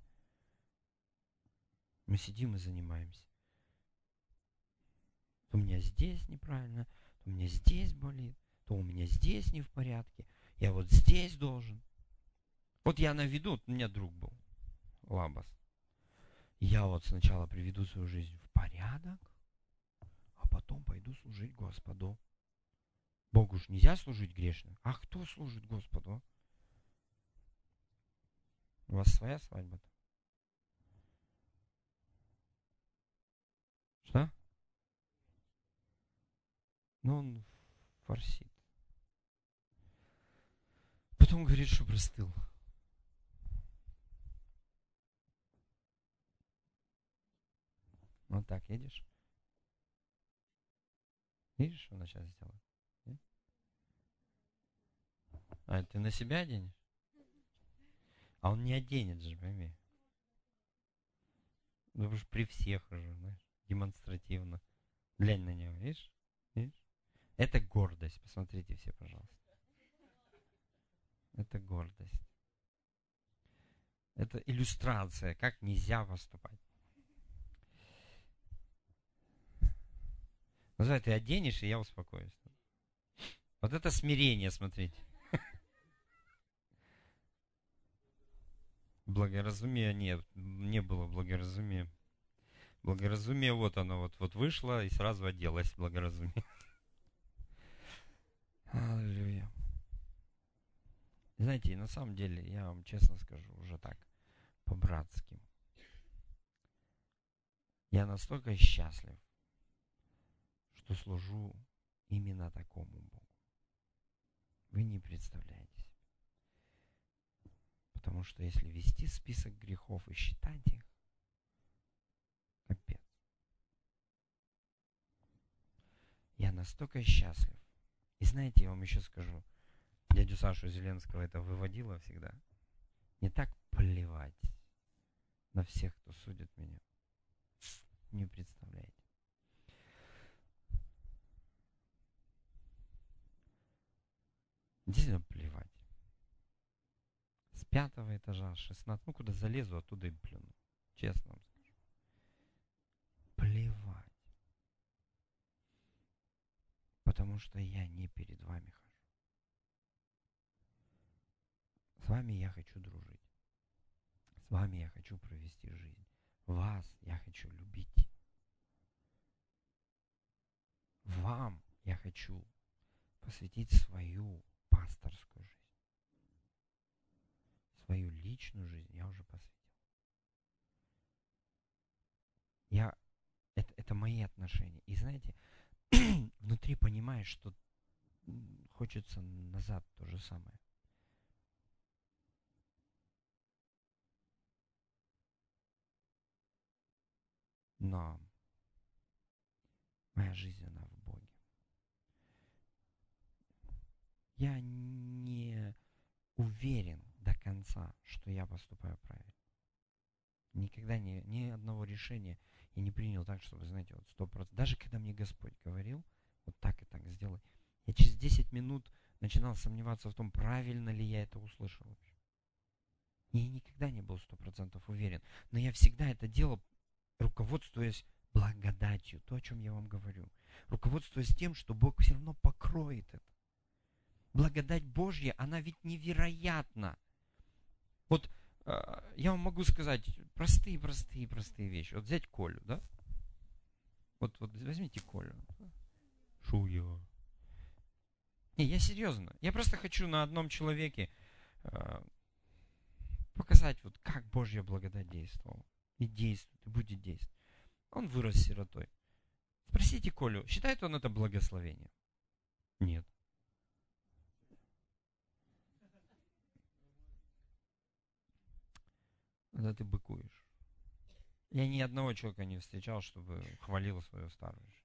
Мы сидим и занимаемся. То у меня здесь неправильно, то у меня здесь болит, то у меня здесь не в порядке. Я вот здесь должен. Вот я наведу, у меня друг был, Лабас. Я вот сначала приведу свою жизнь в порядок, а потом пойду служить Господу. Богу ж нельзя служить грешным. А кто служит Господу? У вас своя свадьба-то? Что? Ну, он форсит. Потом говорит, что простыл. Вот так, видишь? Видишь, что она сейчас сделала? Нет? А, ты на себя оденешь? А он не оденет же, пойми. Ну, потому что при всех уже, знаешь, демонстративно. Глянь на него, видишь? Видишь? Это гордость. Посмотрите все, пожалуйста. Это гордость. Это иллюстрация, как нельзя поступать. Называй, ты оденешь, и я успокоюсь. Вот это смирение, смотрите. Благоразумия нет, не было благоразумия. Благоразумие, вот оно, вот, вот вышло и сразу оделось благоразумие. Аллилуйя. Знаете, на самом деле, я вам честно скажу, уже так, по-братски. Я настолько счастлив, что служу именно такому Богу. Вы не представляете себе. Потому Потому что если вести список грехов и считать их, капец. Я настолько счастлив. И знаете, я вам еще скажу, дядю Сашу Зеленского это выводило всегда. Не так плевать на всех, кто судит меня. Не представляете. Действительно плевать. С пятого этажа, с шестнадцатого, ну куда залезу, оттуда и плюну. Честно вам скажу. Плевать. Потому что я не перед вами хожу. С вами я хочу дружить. С вами я хочу провести жизнь. Вас я хочу любить. Вам я хочу посвятить свою пасторскую жизнь. Свою личную жизнь я уже посвятил. Я, это, это мои отношения. И знаете, внутри понимаешь, что хочется назад то же самое. Но моя жизнь, она в Боге. Я не уверен до конца, что я поступаю правильно. Никогда не, ни одного решения я не принял так, чтобы, знаете, вот сто процентов. Даже когда мне Господь говорил, вот так и так сделай, я через десять минут начинал сомневаться в том, правильно ли я это услышал вообще. Я никогда не был сто процентов уверен. Но я всегда это делал, руководствуясь благодатью, то, о чем я вам говорю. Руководствуясь тем, что Бог все равно покроет это. Благодать Божья, она ведь невероятна. Вот э, я вам могу сказать простые, простые, простые вещи. Вот взять Колю, да? Вот, вот возьмите Колю. Шуя. Не, я серьезно. Я просто хочу на одном человеке э, показать, вот как Божья благодать действовала. И действует, и будет действовать. Он вырос сиротой. Спросите Колю, считает он это благословение? Нет. Да ты быкуешь. Я ни одного человека не встречал, чтобы хвалил свою старую жизнь.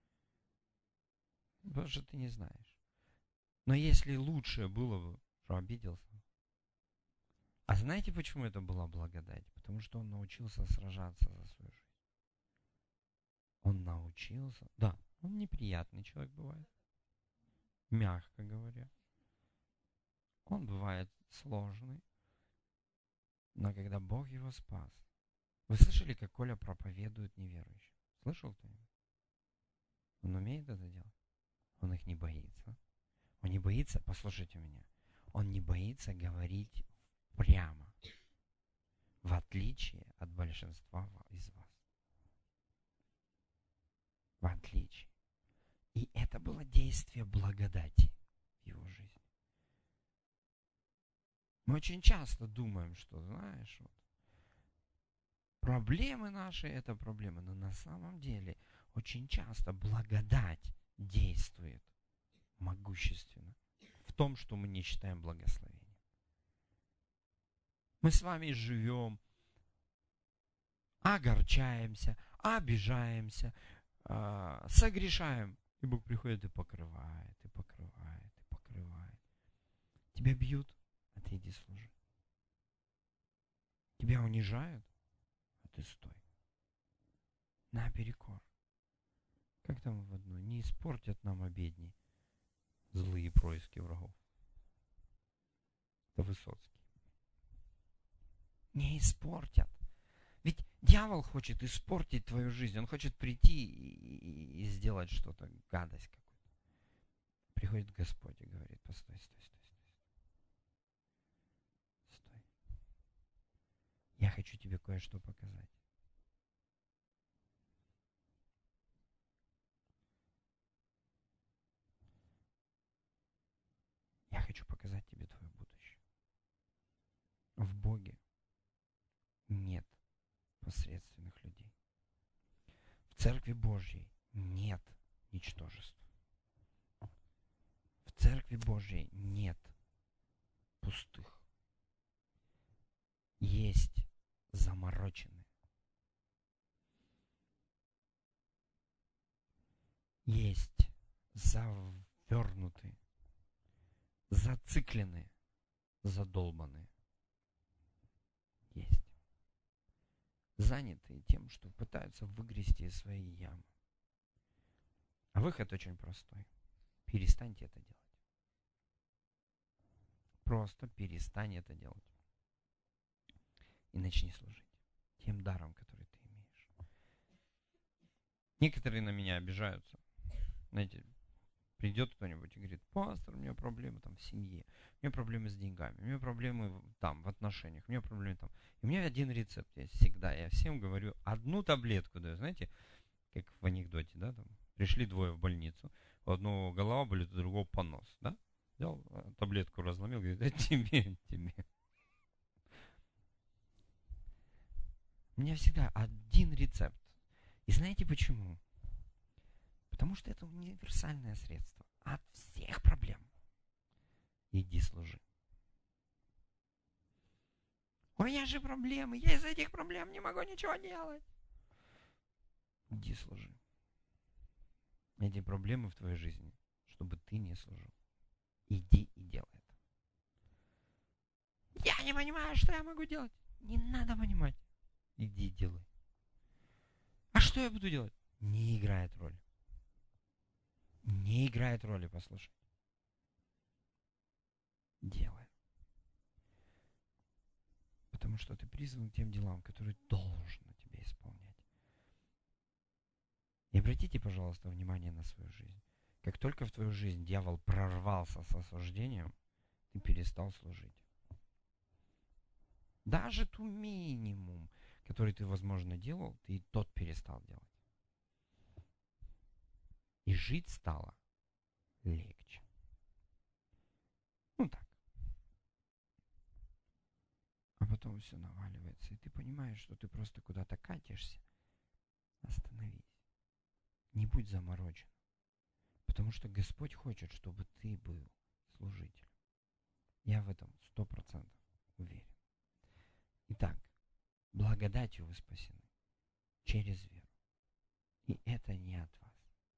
Потому что ты не знаешь. Но если лучшее было бы, что обиделся. А знаете, почему это была благодать? Потому что он научился сражаться за свою жизнь. Он научился. Да, он неприятный человек бывает. Мягко говоря. Он бывает сложный. Но когда Бог его спас. Вы слышали, как Коля проповедует неверующим? Слышал кто-нибудь? Он умеет это делать? Он их не боится. Он не боится, послушайте меня, он не боится говорить прямо. В отличие от большинства из вас. В отличие. И это было действие благодати в его жизни. Мы очень часто думаем, что, знаешь, вот, проблемы наши – это проблемы. Но на самом деле очень часто благодать действует могущественно в том, что мы не считаем благословением. Мы с вами живем, огорчаемся, обижаемся, э, согрешаем. И Бог приходит и покрывает, и покрывает, и покрывает. Тебя бьют, а ты иди служи. Тебя унижают, а ты стой. Наперекор. Как там в одну? Не испортят нам обедни злые происки врагов. Это Высоцкий. Не испортят. Ведь дьявол хочет испортить твою жизнь. Он хочет прийти и, и, и сделать что-то, гадость какую-то. Приходит Господь и говорит: постой, стой, стой, стой. Стой. Я хочу тебе кое-что показать. Я хочу показать тебе твое будущее. В Боге нет посредственных людей. В Церкви Божьей нет ничтожеств. В Церкви Божьей нет пустых. есть замороченные. Есть завернутые, зацикленные, задолбанные. Есть. Занятые тем, что пытаются выгрести из своей ямы. А выход очень простой. Перестаньте это делать. Просто перестань это делать. И начни служить тем даром, который ты имеешь. Некоторые на меня обижаются. Знаете, придет кто-нибудь и говорит: пастор, у меня проблемы там в семье, у меня проблемы с деньгами, у меня проблемы там в отношениях, у меня проблемы там. И у меня один рецепт есть всегда. Я всем говорю, одну таблетку даю. Знаете, как в анекдоте, да, там пришли двое в больницу, у одного голова болит, у другого понос, да? Взял таблетку, разломил, говорит: да тебе, тебе. У меня всегда один рецепт. И знаете почему? Потому что это универсальное средство от всех проблем. Иди служи. У меня же проблемы, я из-за этих проблем не могу ничего делать. Иди служи. Эти проблемы в твоей жизни, чтобы ты не служил. Иди и делай это. Я не понимаю, что я могу делать. Не надо понимать. Иди делай. А что я буду делать? Не играет роли. Не играет роли, послушай. Делай. Потому что ты призван к тем делам, которые должен на тебе исполнять. И обратите, пожалуйста, внимание на свою жизнь. Как только в твою жизнь дьявол прорвался с осуждением, ты перестал служить. Даже ту минимум, который ты, возможно, делал, ты и тот перестал делать. И жить стало легче. Ну так. А потом все наваливается, и ты понимаешь, что ты просто куда-то катишься. Остановись. Не будь заморочен. Потому что Господь хочет, чтобы ты был служителем. Я в этом сто процентов уверен. Итак, благодатью вы спасены через веру. И это не от вас.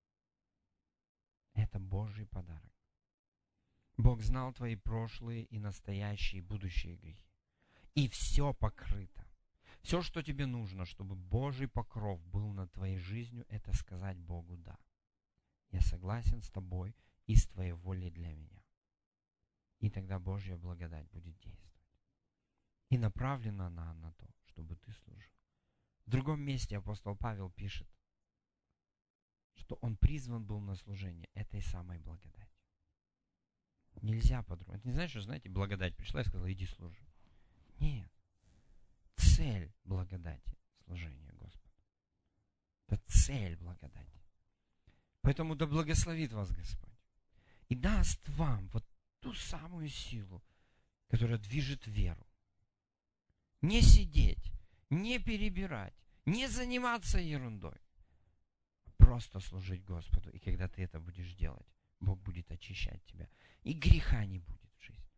Это Божий подарок. Бог знал твои прошлые и настоящие и будущие грехи. И все покрыто. Все, что тебе нужно, чтобы Божий покров был над твоей жизнью, это сказать Богу «да». Я согласен с тобой и с твоей волей для меня. И тогда Божья благодать будет действовать. И направлена она на то, чтобы ты служил. В другом месте апостол Павел пишет, что он призван был на служение этой самой благодати. Нельзя по-другому. Это не значит, что, знаете, благодать пришла и сказала: иди служи. Нет. Цель благодати — служение Господу. Это цель благодати. Поэтому да благословит вас Господь и даст вам вот ту самую силу, которая движет веру. Не сидеть, не перебирать, не заниматься ерундой. Просто служить Господу. И когда ты это будешь делать, Бог будет очищать тебя. И греха не будет в жизни.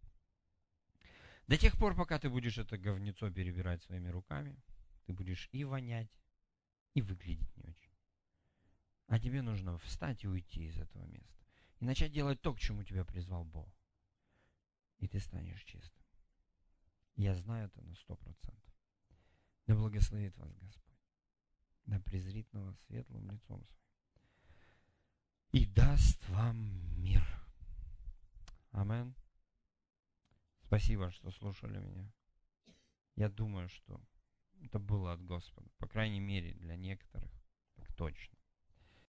До тех пор, пока ты будешь это говнецо перебирать своими руками, ты будешь и вонять, и выглядеть не очень. А тебе нужно встать и уйти из этого места. И начать делать то, к чему тебя призвал Бог. И ты станешь чистым. Я знаю это на сто процентов. Да благословит вас Господь. Да презрит на вас светлым лицом своим. И даст вам мир. Амин. Спасибо, что слушали меня. Я думаю, что это было от Господа. По крайней мере, для некоторых. Так точно.